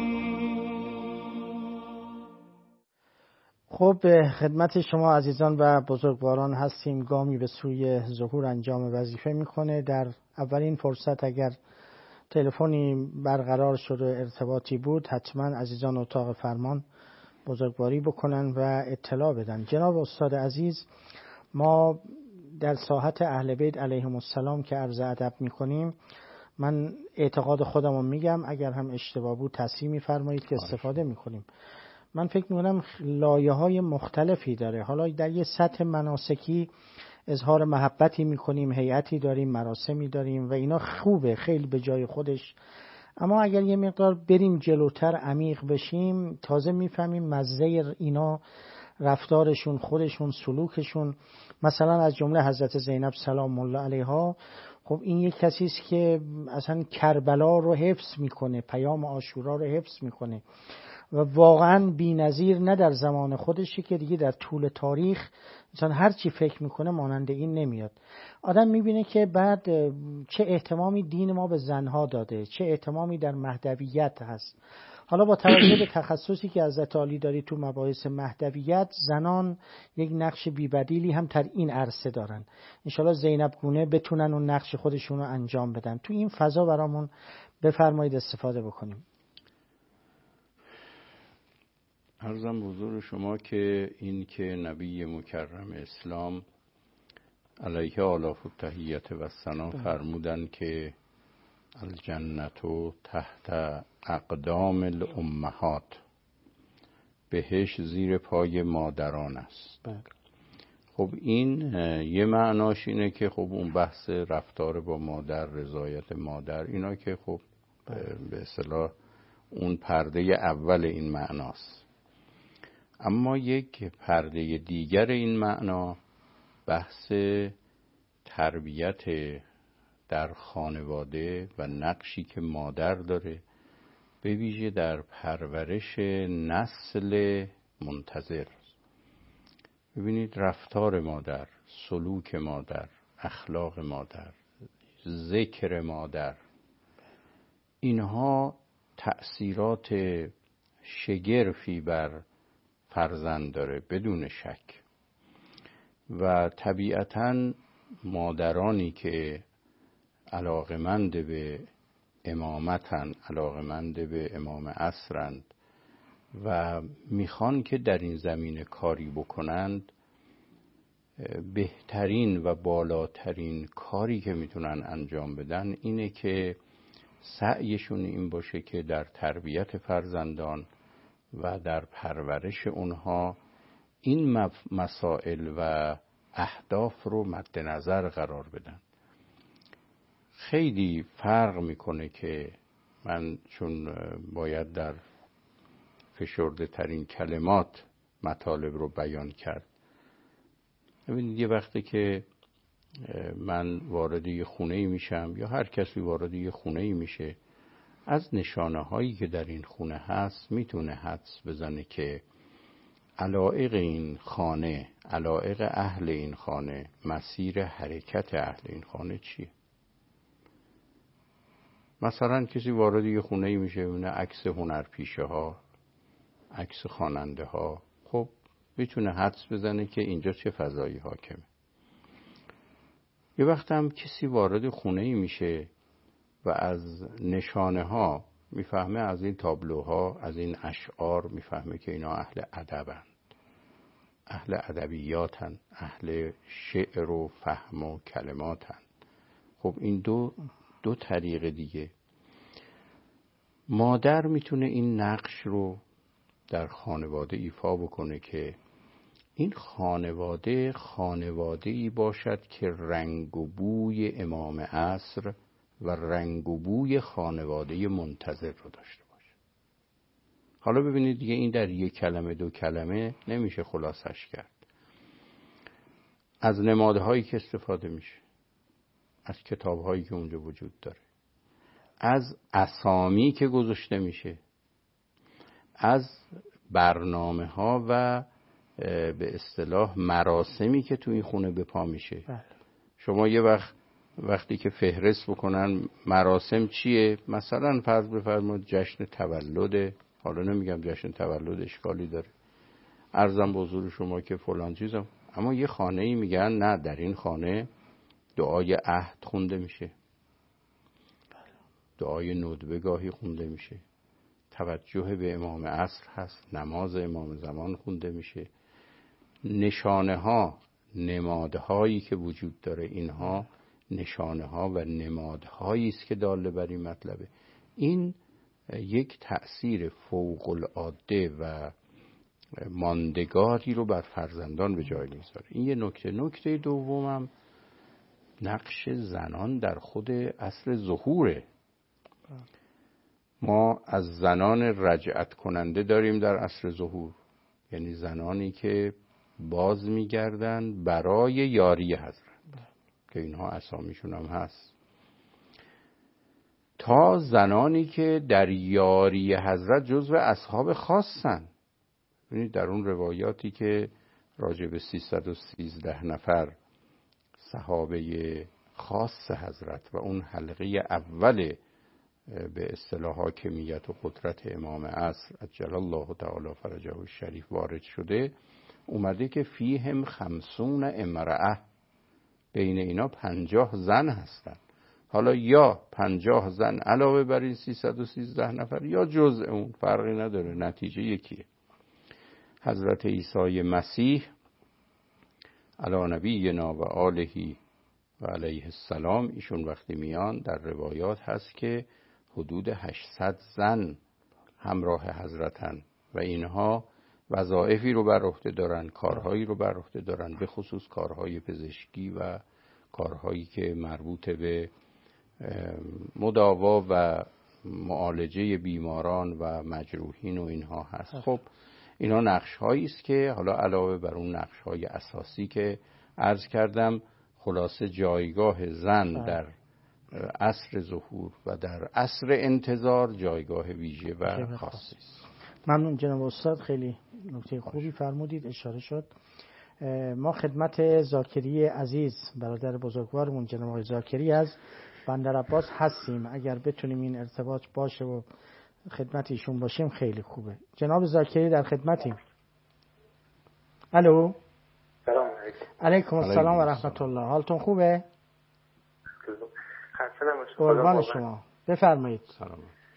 خب خدمت شما عزیزان و بزرگواران هستیم. گامی به سوی ظهور انجام وظیفه میکنه. در اولین فرصت اگر تلفنی برقرار شد و ارتباطی بود، حتما عزیزان اتاق فرمان بزرگواری بکنن و اطلاع بدن. جناب استاد عزیز، ما در ساحت اهل بیت علیهم السلام که عرض ادب میکنیم، من اعتقاد خودم رو میگم، اگر هم اشتباه بود تصحیح میفرمایید که استفاده میکنیم. من فکر میکنم لایه های مختلفی داره. حالا در یه سطح مناسکی اظهار محبتی میکنیم، هیئتی داریم، مراسمی داریم و اینا خوبه، خیلی به جای خودش. اما اگر یه مقدار بریم جلوتر، عمیق بشیم، تازه میفهمیم مزه اینا، رفتارشون، خودشون، سلوکشون. مثلا از جمله حضرت زینب سلام الله علیها، خب این یک کسی است که اصلا کربلا رو حفظ میکنه، پیام عاشورا رو حفظ میکنه و واقعا بی‌نظیر، نه در زمان خودشی که دیگه در طول تاریخ انسان هر چی فکر میکنه مانند این نمیاد. آدم میبینه که بعد چه احتمامی دین ما به زنها داده، چه احتمامی در مهدویت هست. حالا با توجه به تخصصی که حضرت عالی داری تو مباحث مهدویت، زنان یک نقش بی‌بدیلی هم در این عرصه دارن. انشالله زینب گونه بتونن اون نقش خودشون رو انجام بدن. تو این فضا برامون بفرمایید استفاده بکنیم. عرضم حضور شما که این که نبی مکرم اسلام علیه آلاف التحیت و ثنا فرمودن که الجنت تحت اقدام الامهات، بهش زیر پای مادران است. خب این یه معناش اینه که خب اون بحث رفتار با مادر، رضایت مادر، اینا که خب به اصطلاح اون پرده اول این معناست. اما یک پرده دیگر این معنا بحث تربیت در خانواده و نقشی که مادر داره، به ویژه در پرورش نسل منتظر. ببینید رفتار مادر، سلوک مادر، اخلاق مادر، ذکر مادر، اینها تأثیرات شگرفی بر فرزند داره بدون شک. و طبیعتاً مادرانی که علاقمند به امامتن، علاقمند به امام عصرند و میخوان که در این زمینه کاری بکنند، بهترین و بالاترین کاری که میتونن انجام بدن اینه که سعیشون این باشه که در تربیت فرزندان و در پرورش اونها این مسائل و اهداف رو مد نظر قرار بدن. خیلی فرق میکنه که من چون باید در فشرده ترین کلمات مطالب رو بیان کرد، ببینید یه وقتی که من وارد یه خونه‌ای میشم یا هر کسی وارد یه خونه‌ای میشه، از نشانه هایی که در این خونه هست میتونه حدس بزنه که علایق این خانه، علایق اهل این خانه، مسیر حرکت اهل این خانه چیه. مثلا کسی وارد یه خونه‌ای میشه میبینه عکس هنرپیشه ها، عکس خواننده ها، خب میتونه حدس بزنه که اینجا چه فضایی حاکمه. یه وقت هم کسی وارد خونه‌ای میشه و از نشانه ها میفهمه، از این تابلوها، از این اشعار میفهمه که اینا اهل ادبن، اهل ادبیاتن، اهل شعر و فهم و کلماتن. خب این دو دو طریق دیگه. مادر میتونه این نقش رو در خانواده ایفا بکنه که این خانواده خانواده‌ای باشد که رنگ و بوی امام عصر و رنگ و بوی خانواده منتظر رو داشته باشه. حالا ببینید دیگه این در یک کلمه دو کلمه نمیشه خلاصش کرد. از نمادهایی که استفاده میشه، از کتابهایی که اونجا وجود داره، از اسامی که گذاشته میشه، از برنامه ها و به اصطلاح مراسمی که تو این خونه به پا میشه. بله. شما یه وقت وقتی که فهرست بکنن مراسم چیه، مثلا فرض بفرمایید جشن تولد، حالا نمیگم جشن تولد اشکالی داره، عرضم به حضور شما که فلان چیزم، اما یه خانه‌ای میگن نه در این خانه دعای عهد خونده میشه، دعای ندبه گاهی خونده میشه، توجه به امام عصر هست، نماز امام زمان خونده میشه. نشانه ها، نمادهایی که وجود داره، اینها نشانه ها و نمادهایی است که داله بر این مطلبه. این یک تأثیر فوق العاده و ماندگاری رو بر فرزندان به جای میذاره. این یه نکته. نکته دومم نقش زنان در خود عصر ظهوره. ما از زنان رجعت کننده داریم در عصر ظهور، یعنی زنانی که باز میگردن برای یاری حضرت که اینها اسامیشون هم هست، تا زنانی که در یاری حضرت جزو اصحاب خاصن. ببینید در اون روایاتی که راجع به سیصد و سیزده نفر صحابه خاص حضرت و اون حلقه اول به اصطلاح حاکمیت و قدرت امام عصر عجل الله تعالی فرجه الشریف وارد شده، اومده که فیهم خمسون امرأه، بین اینا پنجاه زن هستن. حالا یا پنجاه زن علاوه بر این سیصد و سیزده نفر یا جزء اون، فرقی نداره، نتیجه یکیه. حضرت عیسی مسیح علی نبینا و آله و علیه السلام، ایشون وقتی میان در روایات هست که حدود هشتصد زن همراه حضرتن و اینها وظایفی رو بر عهده دارن، کارهایی رو بر عهده دارن، به خصوص کارهای پزشکی و کارهایی که مربوط به مداوا و معالجه بیماران و مجروحین و اینها هست. خب اینا نقش هایی است که حالا علاوه بر اون نقش های اساسی که عرض کردم، خلاصه جایگاه زن در عصر ظهور و در عصر انتظار جایگاه ویژه و خاصی است. ممنون جناب استاد، خیلی نکته خوبی فرمودید، اشاره شد. ما خدمت زاکری عزیز برادر بزرگوارمون جناب آقای زاکری از بندر عباس هستیم. اگر بتونیم این ارتباط باشه و خدمت ایشون باشیم خیلی خوبه. جناب زاکری در خدمتیم. الو. سلام علیکم. علیکم السلام و رحمت الله. حالتون خوبه؟ خسته نباشید. قربان شما. بفرمایید. سلام.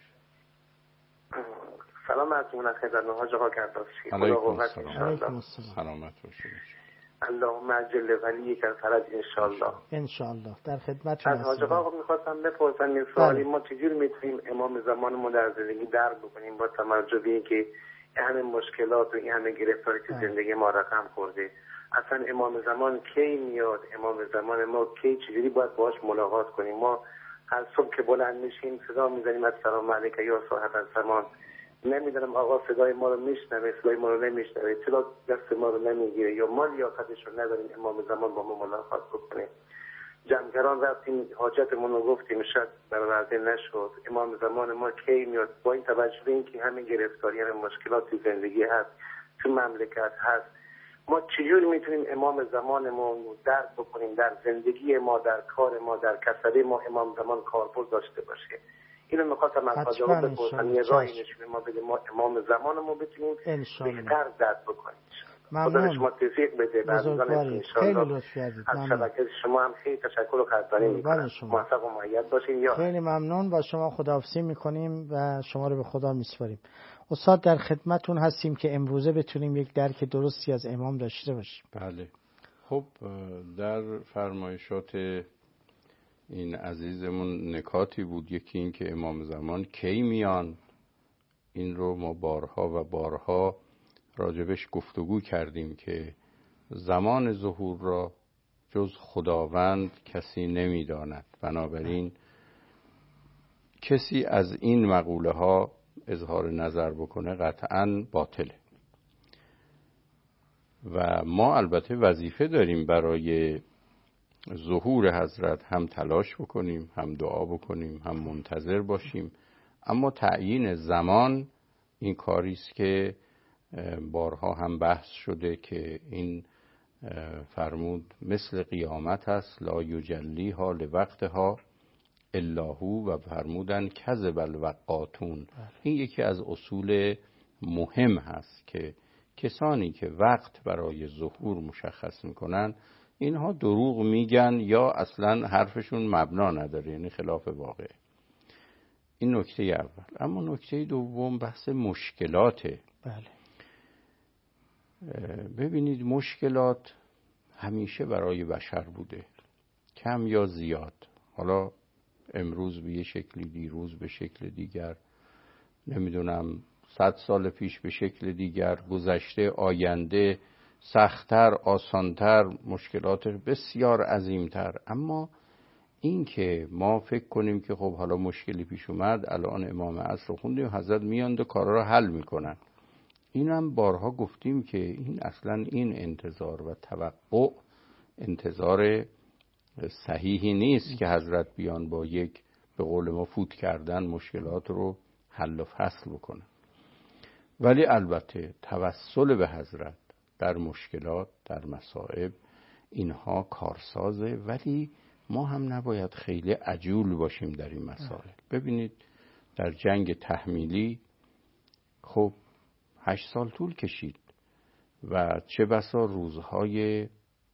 سلام عرض خدمت حاج آقا کرداشی. علیکم السلام. علیکم السلام. سلامت باشید. اللهم عجل ولی کر فرج ان شاء الله. ان شاء الله. در خدمتتون هستم. حاج آقا می‌خواستم بپرسم این سوالی ما چجوری میتونیم امام زمانمون در زندگی درک بکنیم با توجه به اینکه این همه مشکلات و این همه گرفتاری که زندگی ما رقم خورده. اصلا امام زمان کی میاد؟ امام زمان ما کی چجوری باید باهاش ملاقات کنیم؟ ما هر صبح که بلند میشیم صدا میزنیم السلام علیک یا صاحب الزمان. نمیدونم آقا صدای ما رو میشنوه، صدای ما رو نمیشنوه، چرا دست ما رو نمیگیره یا ما لیاقتش رو نداریم امام زمان با ما ملاقات بکنه. جمعگران رفتیم حاجتمون رو گفتیم شاید برآورده نشد. امام زمان ما کی میاد؟ با این توجه به اینکه همین گرفتاری همین مشکلات تو زندگی هست، تو مملکت هست، ما چجور میتونیم امام زمانمون رو درک بکنیم در زندگی ما، در کار ما، در کسبه ما امام زمان کاربرد داشته باشه؟ اینو میخواستم از حاج آقا بپرسم، یه راهی نشونه ما بده ما امام زمانمون بتونیم بهتر درک بکنیم. خدا شما توفیق بده. بزرگوارید، خیلی لطف کردید. از شبکه شما هم خیلی تشکر و قدردانی میکنم. موفق و مؤید باشین. یا خیلی ممنون. با شما خداحافظی میکنیم و شما رو به خدا میسپاریم. استاد در خدمتون هستیم که امروزه بتونیم یک درک درستی از امام داشته باشیم. بله. خب در فرمایشات این عزیزمون نکاتی بود. یکی این که امام زمان کی میان، این رو ما بارها و بارها راجبش گفتگو کردیم که زمان ظهور را جز خداوند کسی نمیداند. بنابراین کسی از این مقوله ها اظهار نظر بکنه قطعاً باطله و ما البته وظیفه داریم برای ظهور حضرت هم تلاش بکنیم، هم دعا بکنیم، هم منتظر باشیم. اما تعیین زمان این کاری است که بارها هم بحث شده که این فرمود مثل قیامت است لا یجلیها لوقتها الا هو و فرمودن کذب الوقاتون. این یکی از اصول مهم هست که کسانی که وقت برای ظهور مشخص میکنن اینها دروغ میگن یا اصلا حرفشون مبنا نداره، یعنی خلاف واقع. این نکته اول. اما نکته دوم بحث مشکلاته. بله. ببینید مشکلات همیشه برای بشر بوده، کم یا زیاد. حالا امروز به یه شکلی، دیروز به شکل دیگر، نمیدونم صد سال پیش به شکل دیگر، گذشته، آینده، سخت‌تر، آسان‌تر، مشکلات بسیار عظیم‌تر. اما این که ما فکر کنیم که خب حالا مشکلی پیش اومد، الان امام عصر رو خوندیم حضرت میاند و کارا رو حل میکنن، اینم بارها گفتیم که این اصلا این انتظار و توقع انتظار صحیحی نیست که حضرت بیان با یک به قول ما فوت کردن مشکلات رو حل و فصل بکنن. ولی البته توسل به حضرت در مشکلات، در مصائب، اینها کارسازه، ولی ما هم نباید خیلی عجول باشیم در این مسائل. ببینید در جنگ تحمیلی خب هشت سال طول کشید و چه بسا روزهای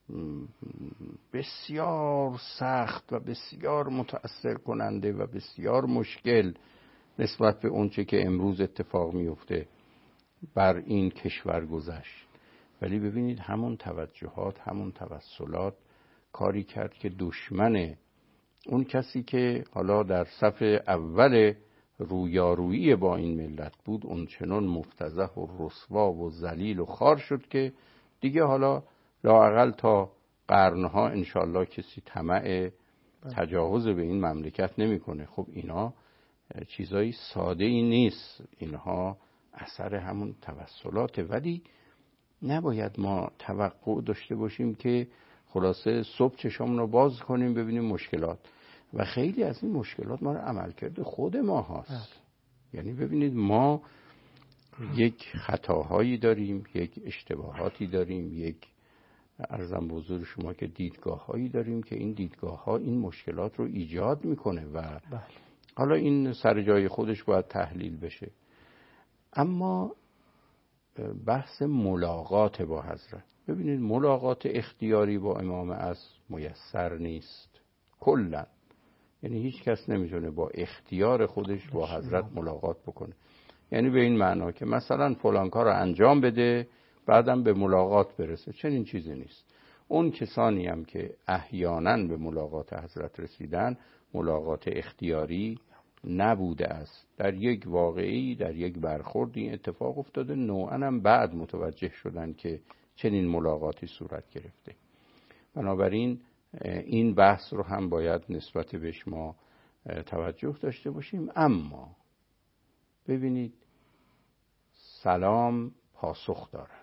بسیار سخت و بسیار متأثر کننده و بسیار مشکل نسبت به اونچه که امروز اتفاق میفته بر این کشور گذشت. ولی ببینید همون توجهات، همون توسلات کاری کرد که دشمن اون کسی که حالا در صف اول رویارویی با این ملت بود اون چنان مفتضح و رسوا و ذلیل و خار شد که دیگه حالا لااقل تا قرنها انشالله کسی طمع تجاوز به این مملکت نمیکنه. خب اینا چیزای ساده ای نیست، اینها اثر همون توسلاته. ولی نباید ما توقع داشته باشیم که خلاصه صبح چشمون رو باز کنیم ببینیم مشکلات، و خیلی از این مشکلات ما رو عملکرد خود ما هاست. یعنی ببینید ما یک خطاهایی داریم، یک اشتباهاتی داریم، یک عرضم به حضور شما که دیدگاه هایی داریم که این دیدگاه ها این مشکلات رو ایجاد میکنه و بله. حالا این سر جای خودش باید تحلیل بشه. اما بحث ملاقات با حضرت، ببینید ملاقات اختیاری با امام عصر میسر نیست کلا. یعنی هیچ کس نمیتونه با اختیار خودش با حضرت ملاقات بکنه. یعنی به این معنا که مثلا فلان کار رو انجام بده بعدم به ملاقات برسه، چنین چیزی نیست. اون کسانی هم که احیانا به ملاقات حضرت رسیدن ملاقات اختیاری نبوده است، در یک واقعی در یک برخورد این اتفاق افتاده، نوعاً هم بعد متوجه شدن که چنین ملاقاتی صورت گرفته. بنابراین این بحث رو هم باید نسبت بهش ما توجه داشته باشیم. اما ببینید سلام پاسخ دارد.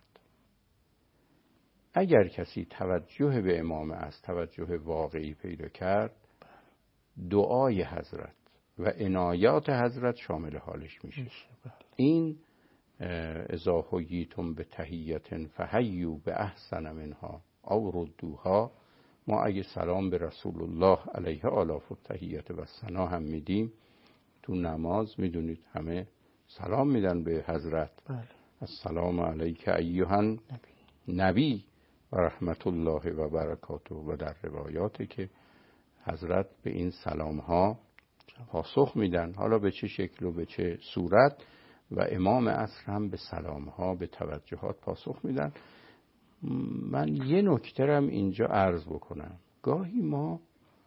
اگر کسی توجه به امام از توجه واقعی پیدا کرد، دعای حضرت و عنایات حضرت شامل حالش میشه. این اذا حییتم به تحییة فحیوا باحسن منها او ردوها، ما اگه سلام به رسول الله علیه آلاف التحیة و ثنا هم میدیم تو نماز، میدونید همه سلام میدن به حضرت. بله. السلام علیک ایها نبی و رحمت الله و برکاته، و در روایاتی که حضرت به این سلام ها پاسخ میدن، حالا به چه شکل و به چه صورت، و امام عصر هم به سلام ها به توجهات پاسخ میدن. من یه نکته‌ام اینجا عرض بکنم. گاهی ما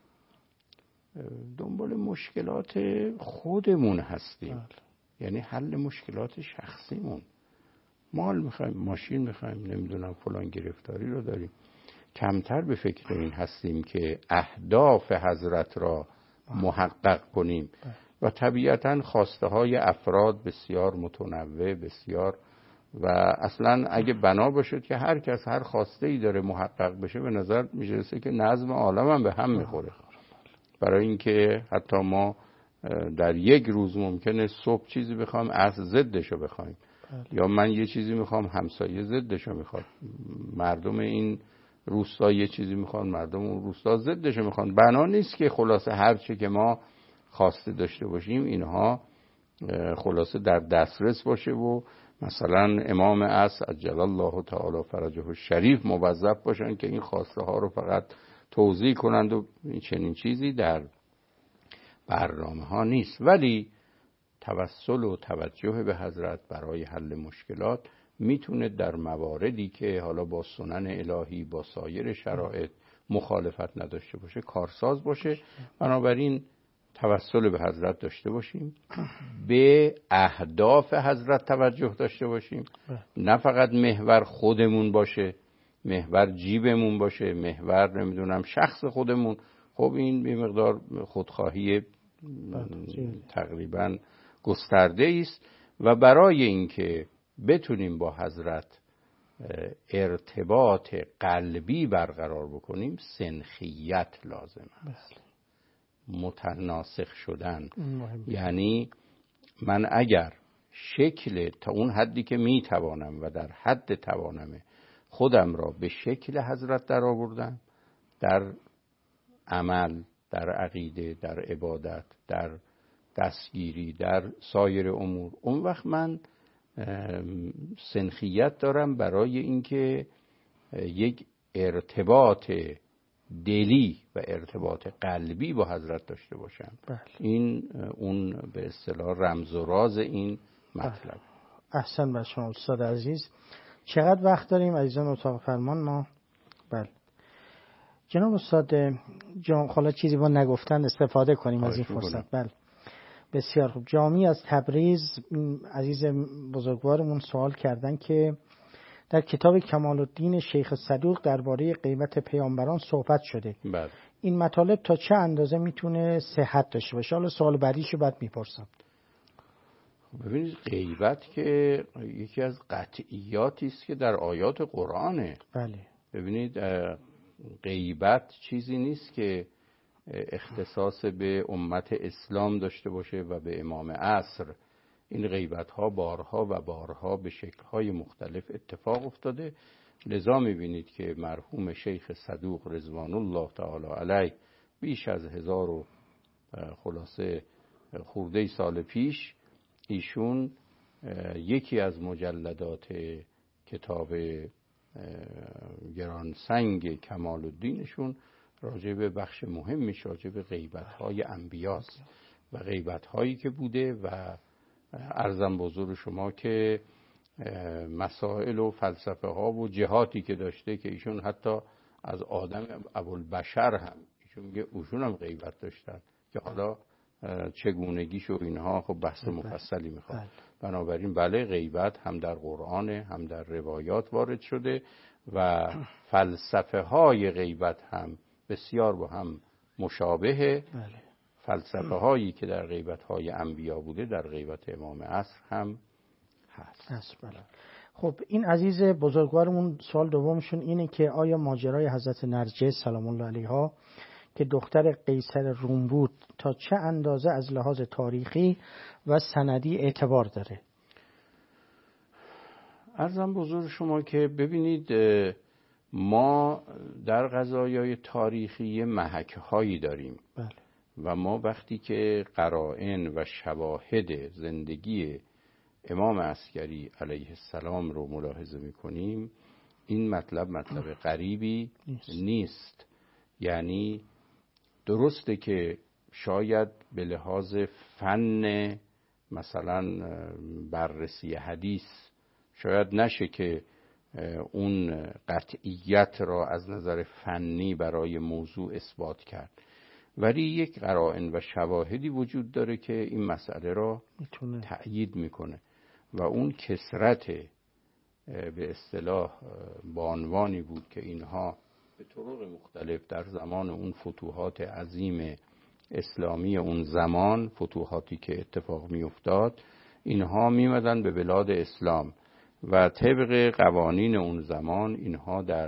دنبال مشکلات خودمون هستیم، بله. یعنی حل مشکلات شخصیمون. مال میخوایم، ماشین میخوایم، نمیدونم فلان گرفتاری رو داریم، کمتر به فکر این هستیم که اهداف حضرت را محقق کنیم. و طبیعتاً خواسته های افراد بسیار متنوع، بسیار، و اصلا اگه بنا باشد که هر کس هر خواسته ای داره محقق بشه، به نظر میرسه که نظم عالم هم به هم میخوره. برای اینکه حتی ما در یک روز ممکنه صبح چیزی بخوام از ضدشو بخوایم، یا من یه چیزی میخوام همسایه ضدشو میخواد، مردم این روستا یه چیزی میخوان مردم اون روستا ضدشو میخوان. بنا نیست که خلاصه هر چی که ما خواسته داشته باشیم اینها خلاصه در دسترس باشه و مثلا امام عصر عجل الله تعالی فرجه الشریف موظف باشن که این خواسته ها رو فقط توضیح کنند و چنین چیزی در برنامه ها نیست. ولی توسل و توجه به حضرت برای حل مشکلات میتونه در مواردی که حالا با سنن الهی با سایر شرایط مخالفت نداشته باشه کارساز باشه. بنابراین توسل به حضرت داشته باشیم، به اهداف حضرت توجه داشته باشیم، نه فقط محور خودمون باشه، محور جیبمون باشه، محور نمیدونم شخص خودمون. خب این به مقدار خودخواهی تقریبا گسترده است و برای اینکه بتونیم با حضرت ارتباط قلبی برقرار بکنیم سنخیت لازم است، متناسخ شدن. یعنی من اگر شکل تا اون حدی که میتوانم و در حد توانمه خودم را به شکل حضرت در آوردم، در عمل، در عقیده، در عبادت، در دستگیری، در سایر امور، اون وقت من سنخیت دارم برای اینکه یک ارتباط دلی و ارتباط قلبی با حضرت داشته باشم. بله. این اون به اصطلاح رمز و راز این مطلب. احسن بر شما استاد عزیز. چقدر وقت داریم عزیزان اتاق فرمان ما؟ بله جناب استاد جان، حالا چیزی با نگفتن استفاده کنیم از این فرصت. بله بسیار خوب. جامی از تبریز عزیز بزرگوارمون سوال کردن که در کتاب کمال الدین شیخ صدوق درباره غیبت پیامبران صحبت شده. بله. این مطالب تا چه اندازه میتونه صحت داشته باشه؟ حالا سوال بعدیشو بعد میپرسم. ببینید غیبت که یکی از قطعیاتی است که در آیات قرآنه. بله. ببینید غیبت چیزی نیست که اختصاص به امت اسلام داشته باشه و به امام عصر. این غیبت ها بارها و بارها به شکل های مختلف اتفاق افتاده. لذا میبینید که مرحوم شیخ صدوق رضوان الله تعالی علیه بیش از هزار و خلاصه خورده سال پیش ایشون یکی از مجلدات کتاب گرانسنگ کمال الدینشون راجع به بخش مهمیش راجع به غیبت‌های انبیاست و غیبت‌هایی که بوده و عرضم به حضور شما که مسائل و فلسفه ها و جهاتی که داشته که ایشون حتی از آدم ابوالبشر هم ایشون میگه ایشون هم غیبت داشتن که حالا چگونگیش و اینها خب بحث مفصلی میخواد. بنابراین بله غیبت هم در قرآن هم در روایات وارد شده و فلسفه های غیبت هم بسیار با هم مشابهه. فلسفه هایی که در غیبت های انبیا بوده در غیبت امام عصر هم هست. بله. خب این عزیز بزرگوارمون سوال دومشون اینه که آیا ماجرای حضرت نرجس سلام الله علیها که دختر قیصر روم بود تا چه اندازه از لحاظ تاریخی و سندی اعتبار داره؟ عرضم بزرگ شما که ببینید ما در قضایای تاریخی محک هایی داریم. بله. و ما وقتی که قرائن و شواهد زندگی امام عسکری علیه السلام رو ملاحظه میکنیم این مطلب مطلب غریبی نیست, نیست. یعنی درسته که شاید به لحاظ فن مثلا بررسی حدیث شاید نشه که اون قطعیت را از نظر فنی برای موضوع اثبات کرد، ولی یک قرائن و شواهدی وجود داره که این مسئله را میتونه تأیید میکنه و اون کثرت به اصطلاح بانوانی بود که اینها به طرق مختلف در زمان اون فتوحات عظیم اسلامی اون زمان، فتوحاتی که اتفاق میافتاد، اینها میمدن به بلاد اسلام و طبق قوانین اون زمان اینها در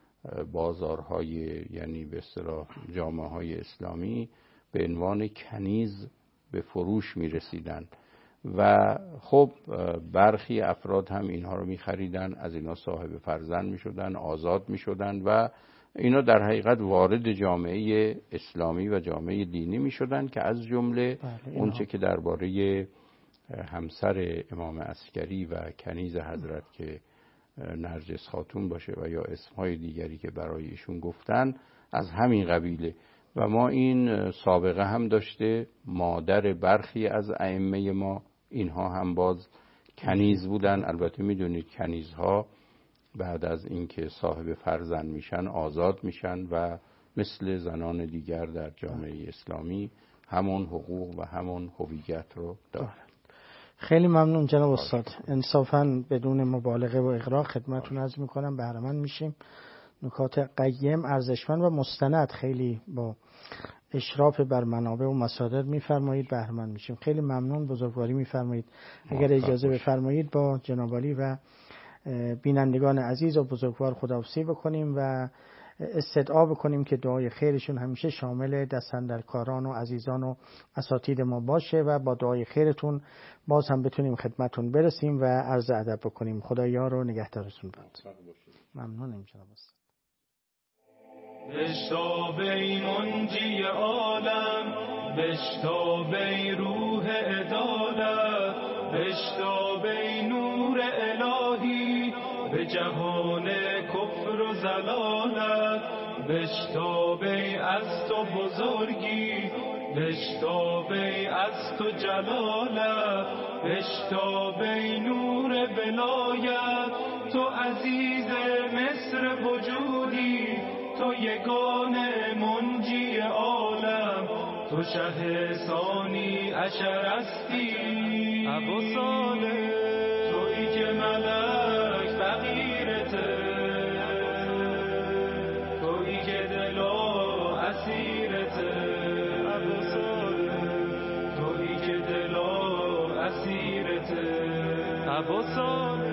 بازارهای یعنی به اصطلاح جامعه‌های اسلامی به عنوان کنیز به فروش میرسیدن و خب برخی افراد هم اینها رو میخریدن، از اینا صاحب فرزند میشدن، آزاد میشدن و اینا در حقیقت وارد جامعه اسلامی و جامعه دینی میشدن که از جمله اونچه که درباره همسر امام عسکری و کنیز حضرت که نرجس خاتون باشه و یا اسمهای دیگری که برای ایشون گفتن از همین قبیله و ما این سابقه هم داشته. مادر برخی از ائمه ما اینها هم باز کنیز بودن. البته میدونید کنیزها بعد از اینکه صاحب فرزند میشن آزاد میشن و مثل زنان دیگر در جامعه اسلامی همون حقوق و همون هویت رو دارن. خیلی ممنون جناب استاد. انصافاً بدون مبالغه و اغراق خدمتتون عرض میکنم بهره مند میشیم. نکات قیم ارزشمند و مستند خیلی با اشراف بر منابع و مصادر میفرمایید بهره مند میشیم. خیلی ممنون، بزرگواری میفرمایید. اگر اجازه بفرمایید با جناب عالی و بینندگان عزیز و بزرگوار خداحافظی بکنیم و استدعا بکنیم که دعای خیرشون همیشه شامل دستاندرکاران و عزیزان و اساتید ما باشه و با دعای خیرتون باز هم بتونیم خدمتتون برسیم و عرض ادب بکنیم. خدا یار و نگهدارتون باد. ممنونم جناب استاد. بشتابی منجی عالم، بشتابی روح عدالت، بشتابی نور الهی به جهان کفر و زلالت، بشتابی از تو بزرگی، بشتابی از تو جلالت، بشتابی نور ولایت، تو عزیز مصر وجودی، تو یگان منجی عالم، تو شه ثانی عشر هستی ابو صالح، تویی که ملک فقیرته، تویی که دلا اسیرته ابو صالح، تویی که دلا اسیرته ابو صالح.